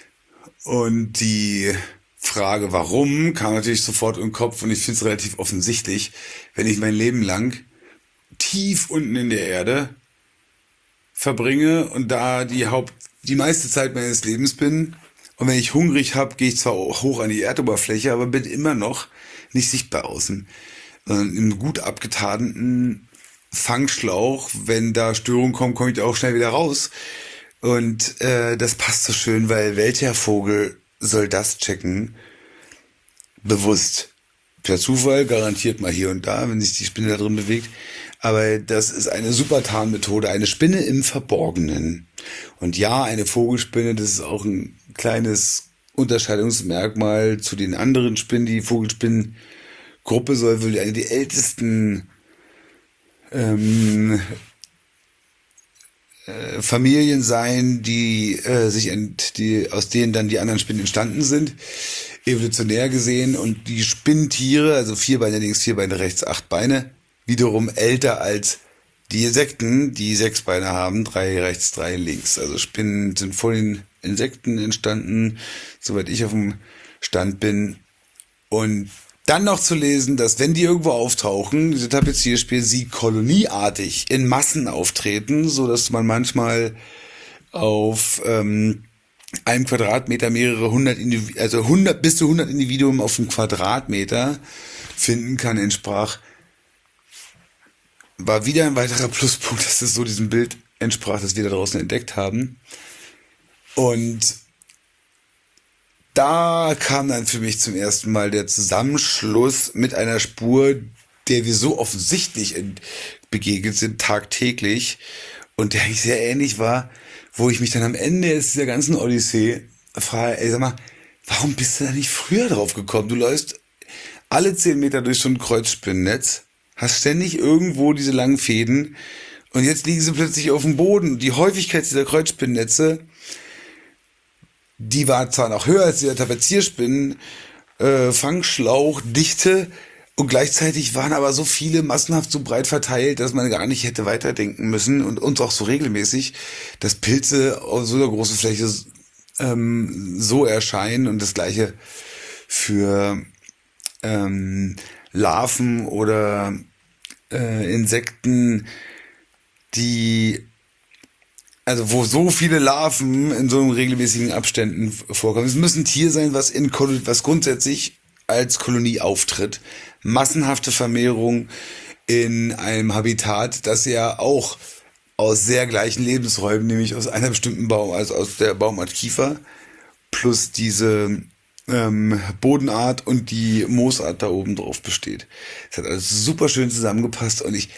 Und die Frage, warum, kam natürlich sofort im Kopf und ich finde es relativ offensichtlich, wenn ich mein Leben lang tief unten in der Erde verbringe und da die Haupt, die meiste Zeit meines Lebens bin. Und wenn ich hungrig habe, gehe ich zwar hoch an die Erdoberfläche, aber bin immer noch nicht sichtbar außen. Sondern im gut abgetarnten Fangschlauch, wenn da Störungen kommen, komme ich auch schnell wieder raus. Und äh, das passt so schön, weil welcher Vogel soll das checken? Bewusst. Per Zufall, garantiert mal hier und da, wenn sich die Spinne da drin bewegt. Aber das ist eine super Tarnmethode, eine Spinne im Verborgenen. Und ja, eine Vogelspinne, das ist auch ein kleines Unterscheidungsmerkmal zu den anderen Spinnen. Die Vogelspinnengruppe soll wohl eine der ältesten ähm, äh, Familien sein, die äh, sich ent, die aus denen dann die anderen Spinnen entstanden sind, evolutionär gesehen, und die Spinntiere, also vier Beine links, vier Beine rechts, acht Beine, wiederum älter als die Insekten, die sechs Beine haben, drei rechts, drei links. Also Spinnen sind vor den Insekten entstanden, soweit ich auf dem Stand bin. Und dann noch zu lesen, dass wenn die irgendwo auftauchen, diese Tapezierspinnen, sie kolonieartig in Massen auftreten, so dass man manchmal auf ähm, einem Quadratmeter mehrere hundert, Indiv- also hundert bis zu hundert Individuen auf einem Quadratmeter finden kann, entsprach, war wieder ein weiterer Pluspunkt, dass es so diesem Bild entsprach, das wir da draußen entdeckt haben. Und da kam dann für mich zum ersten Mal der Zusammenschluss mit einer Spur, der wir so offensichtlich in- begegnet sind, tagtäglich, und der eigentlich sehr ähnlich war, wo ich mich dann am Ende jetzt dieser ganzen Odyssee frage, ey, sag mal, warum bist du da nicht früher drauf gekommen? Du läufst alle zehn Meter durch so ein Kreuzspinnennetz, hast ständig irgendwo diese langen Fäden, und jetzt liegen sie plötzlich auf dem Boden. Die Häufigkeit dieser Kreuzspinnennetze, die war zwar noch höher als der Tapezierspinnen, äh, Fangschlauchdichte, und gleichzeitig waren aber so viele massenhaft so breit verteilt, dass man gar nicht hätte weiterdenken müssen, und uns auch so regelmäßig, dass Pilze auf so einer großen Fläche ähm, so erscheinen, und das gleiche für ähm, Larven oder äh, Insekten, die, also wo so viele Larven in so regelmäßigen Abständen vorkommen. Es muss ein Tier sein, was in Kolo- was grundsätzlich als Kolonie auftritt. Massenhafte Vermehrung in einem Habitat, das ja auch aus sehr gleichen Lebensräumen, nämlich aus einer bestimmten Baum, also aus der Baumart Kiefer, plus diese ähm, Bodenart und die Moosart da oben drauf besteht. Es hat alles super schön zusammengepasst, und ich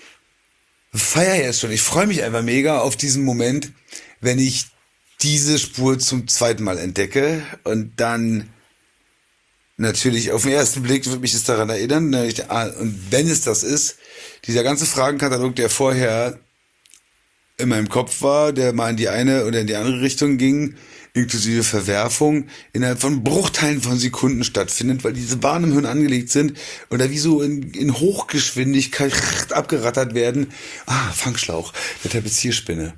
feiere jetzt schon. Ich freue mich einfach mega auf diesen Moment, wenn ich diese Spur zum zweiten Mal entdecke, und dann natürlich auf den ersten Blick wird mich das daran erinnern. ne, ich- ah, Und wenn es das ist, dieser ganze Fragenkatalog, der vorher in meinem Kopf war, der mal in die eine oder in die andere Richtung ging, inklusive Verwerfung, innerhalb von Bruchteilen von Sekunden stattfindet, weil diese Bahnen im Hirn angelegt sind und da wie so in, in Hochgeschwindigkeit abgerattert werden. Ah, Fangschlauch, der Tapezierspinne.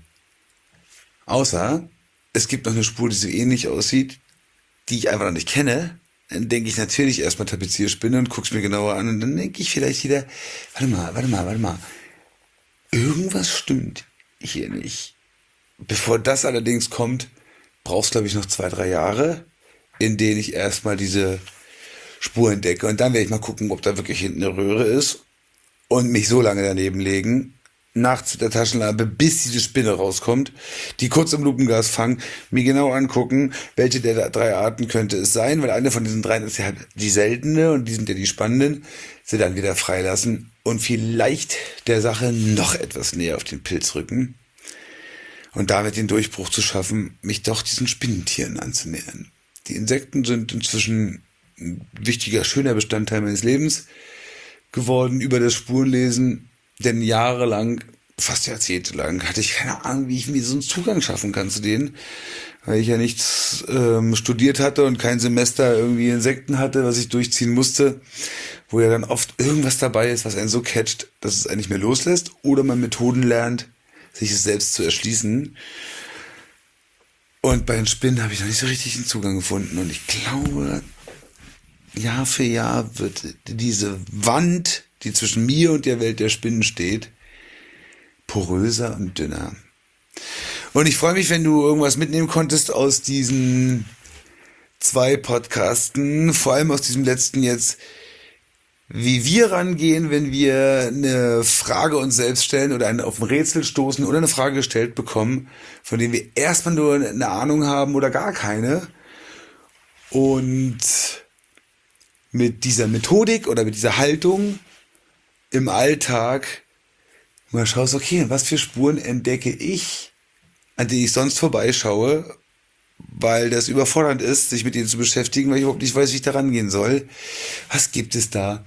Außer, es gibt noch eine Spur, die so ähnlich aussieht, die ich einfach noch nicht kenne. Dann denke ich natürlich erstmal Tapezierspinne und guck's mir genauer an, und dann denke ich vielleicht wieder, warte mal, warte mal, warte mal. Irgendwas stimmt hier nicht. Bevor das allerdings kommt, brauchst glaube ich noch zwei, drei Jahre, in denen ich erstmal diese Spur entdecke. Und dann werde ich mal gucken, ob da wirklich hinten eine Röhre ist, und mich so lange daneben legen, nachts mit der Taschenlampe, bis diese Spinne rauskommt, die kurz im Lupenglas fangen, mir genau angucken, welche der drei Arten könnte es sein, weil eine von diesen dreien ist ja die seltene, und die sind ja die spannenden, sie dann wieder freilassen und vielleicht der Sache noch etwas näher auf den Pilz rücken und damit den Durchbruch zu schaffen, mich doch diesen Spinnentieren anzunähern. Die Insekten sind inzwischen ein wichtiger, schöner Bestandteil meines Lebens geworden über das Spurenlesen, denn jahrelang, fast jahrzehntelang, hatte ich keine Ahnung, wie ich mir so einen Zugang schaffen kann zu denen, weil ich ja nichts ähm, studiert hatte und kein Semester irgendwie Insekten hatte, was ich durchziehen musste, wo ja dann oft irgendwas dabei ist, was einen so catcht, dass es einen nicht mehr loslässt, oder man Methoden lernt, sich es selbst zu erschließen. Und bei den Spinnen habe ich noch nicht so richtig einen Zugang gefunden, und ich glaube, Jahr für Jahr wird diese Wand, die zwischen mir und der Welt der Spinnen steht, poröser und dünner. Und ich freue mich, wenn du irgendwas mitnehmen konntest aus diesen zwei Podcasten, vor allem aus diesem letzten jetzt, wie wir rangehen, wenn wir eine Frage uns selbst stellen oder eine, auf ein Rätsel stoßen oder eine Frage gestellt bekommen, von denen wir erstmal nur eine Ahnung haben oder gar keine. Und mit dieser Methodik oder mit dieser Haltung im Alltag mal schaust, okay, was für Spuren entdecke ich, an denen ich sonst vorbeischaue, weil das überfordernd ist, sich mit ihnen zu beschäftigen, weil ich überhaupt nicht weiß, wie ich da rangehen soll. Was gibt es da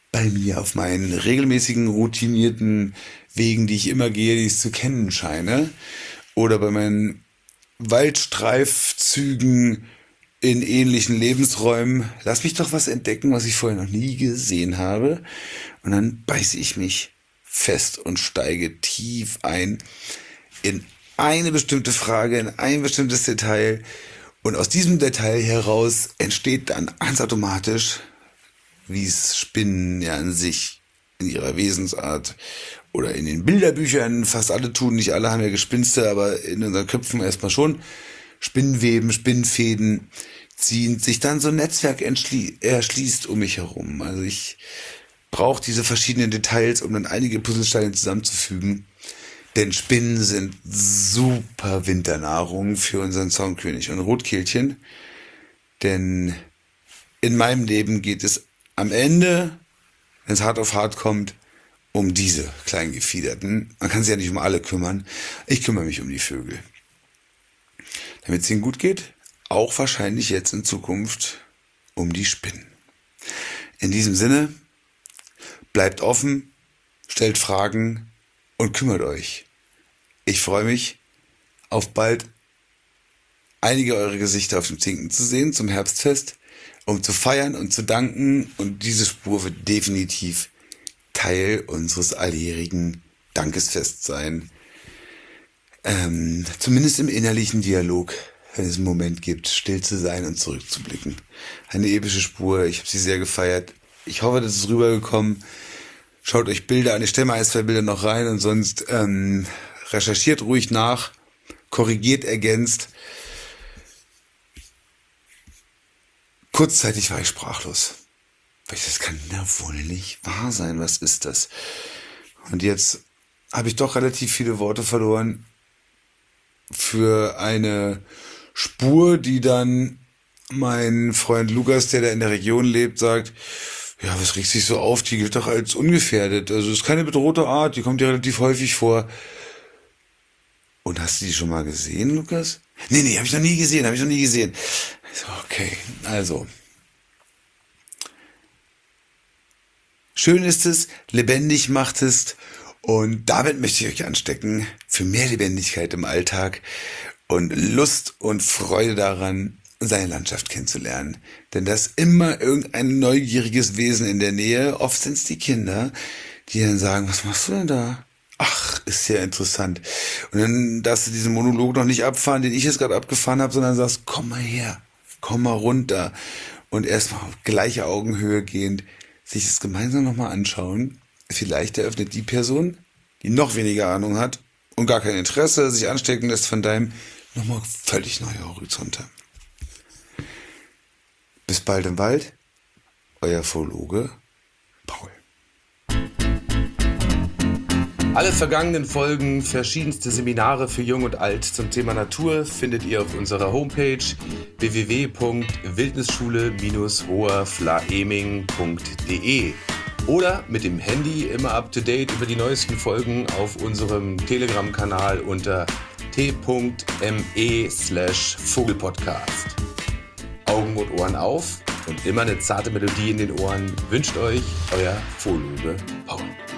bei mir auf meinen regelmäßigen, routinierten Wegen, die ich immer gehe, die ich zu kennen scheine, oder bei meinen Waldstreifzügen in ähnlichen Lebensräumen, lass mich doch was entdecken, was ich vorher noch nie gesehen habe. Und dann beiße ich mich fest und steige tief ein in eine bestimmte Frage, in ein bestimmtes Detail. Und aus diesem Detail heraus entsteht dann ganz automatisch, wie es Spinnen ja an sich in ihrer Wesensart oder in den Bilderbüchern fast alle tun, nicht alle haben ja Gespinste, aber in unseren Köpfen erstmal schon, Spinnweben, Spinnfäden ziehen, sich dann so ein Netzwerk erschließt um mich herum. Also ich brauche diese verschiedenen Details, um dann einige Puzzlesteine zusammenzufügen. Denn Spinnen sind super Winternahrung für unseren Zaunkönig und Rotkehlchen. Denn in meinem Leben geht es am Ende, wenn es hart auf hart kommt, um diese kleinen Gefiederten. Man kann sich ja nicht um alle kümmern. Ich kümmere mich um die Vögel. Damit es ihnen gut geht, auch wahrscheinlich jetzt in Zukunft um die Spinnen. In diesem Sinne, bleibt offen, stellt Fragen und kümmert euch. Ich freue mich auf bald einige eurer Gesichter auf dem Zinken zu sehen zum Herbstfest, um zu feiern und zu danken. Und diese Spur wird definitiv Teil unseres alljährigen Dankesfests sein. Ähm, zumindest im innerlichen Dialog, wenn es einen Moment gibt, still zu sein und zurückzublicken. Eine epische Spur, ich habe sie sehr gefeiert. Ich hoffe, das ist rübergekommen. Schaut euch Bilder an, ich stelle mal ein, zwei Bilder noch rein und sonst ähm, recherchiert ruhig nach, korrigiert, ergänzt. Kurzzeitig war ich sprachlos. Weil ich, das kann ja wohl nicht wahr sein, was ist das? Und jetzt habe ich doch relativ viele Worte verloren für eine Spur, die dann mein Freund Lukas, der da in der Region lebt, sagt, ja, was regt sich so auf, die gilt doch als ungefährdet. Also es ist keine bedrohte Art, die kommt ja relativ häufig vor. Und hast du die schon mal gesehen, Lukas? Nee, nee, habe ich noch nie gesehen, habe ich noch nie gesehen. So, okay, also. Schön ist es, lebendig macht es und damit möchte ich euch anstecken für mehr Lebendigkeit im Alltag und Lust und Freude daran, seine Landschaft kennenzulernen. Denn da ist immer irgendein neugieriges Wesen in der Nähe, oft sind es die Kinder, die dann sagen, was machst du denn da? Ach, ist ja interessant. Und dann darfst du diesen Monolog noch nicht abfahren, den ich jetzt gerade abgefahren habe, sondern sagst, komm mal her, komm mal runter. Und erstmal auf gleiche Augenhöhe gehend sich das gemeinsam nochmal anschauen. Vielleicht eröffnet die Person, die noch weniger Ahnung hat und gar kein Interesse, sich anstecken lässt von deinem, nochmal völlig neue Horizonte. Bis bald im Wald, euer Phologe Paul. Alle vergangenen Folgen, verschiedenste Seminare für Jung und Alt zum Thema Natur findet ihr auf unserer Homepage w w w punkt wildnisschule Bindestrich hoherflaeming punkt de oder mit dem Handy immer up to date über die neuesten Folgen auf unserem Telegram-Kanal unter t.me slash Vogelpodcast. Augen und Ohren auf und immer eine zarte Melodie in den Ohren wünscht euch euer Phologe Paul.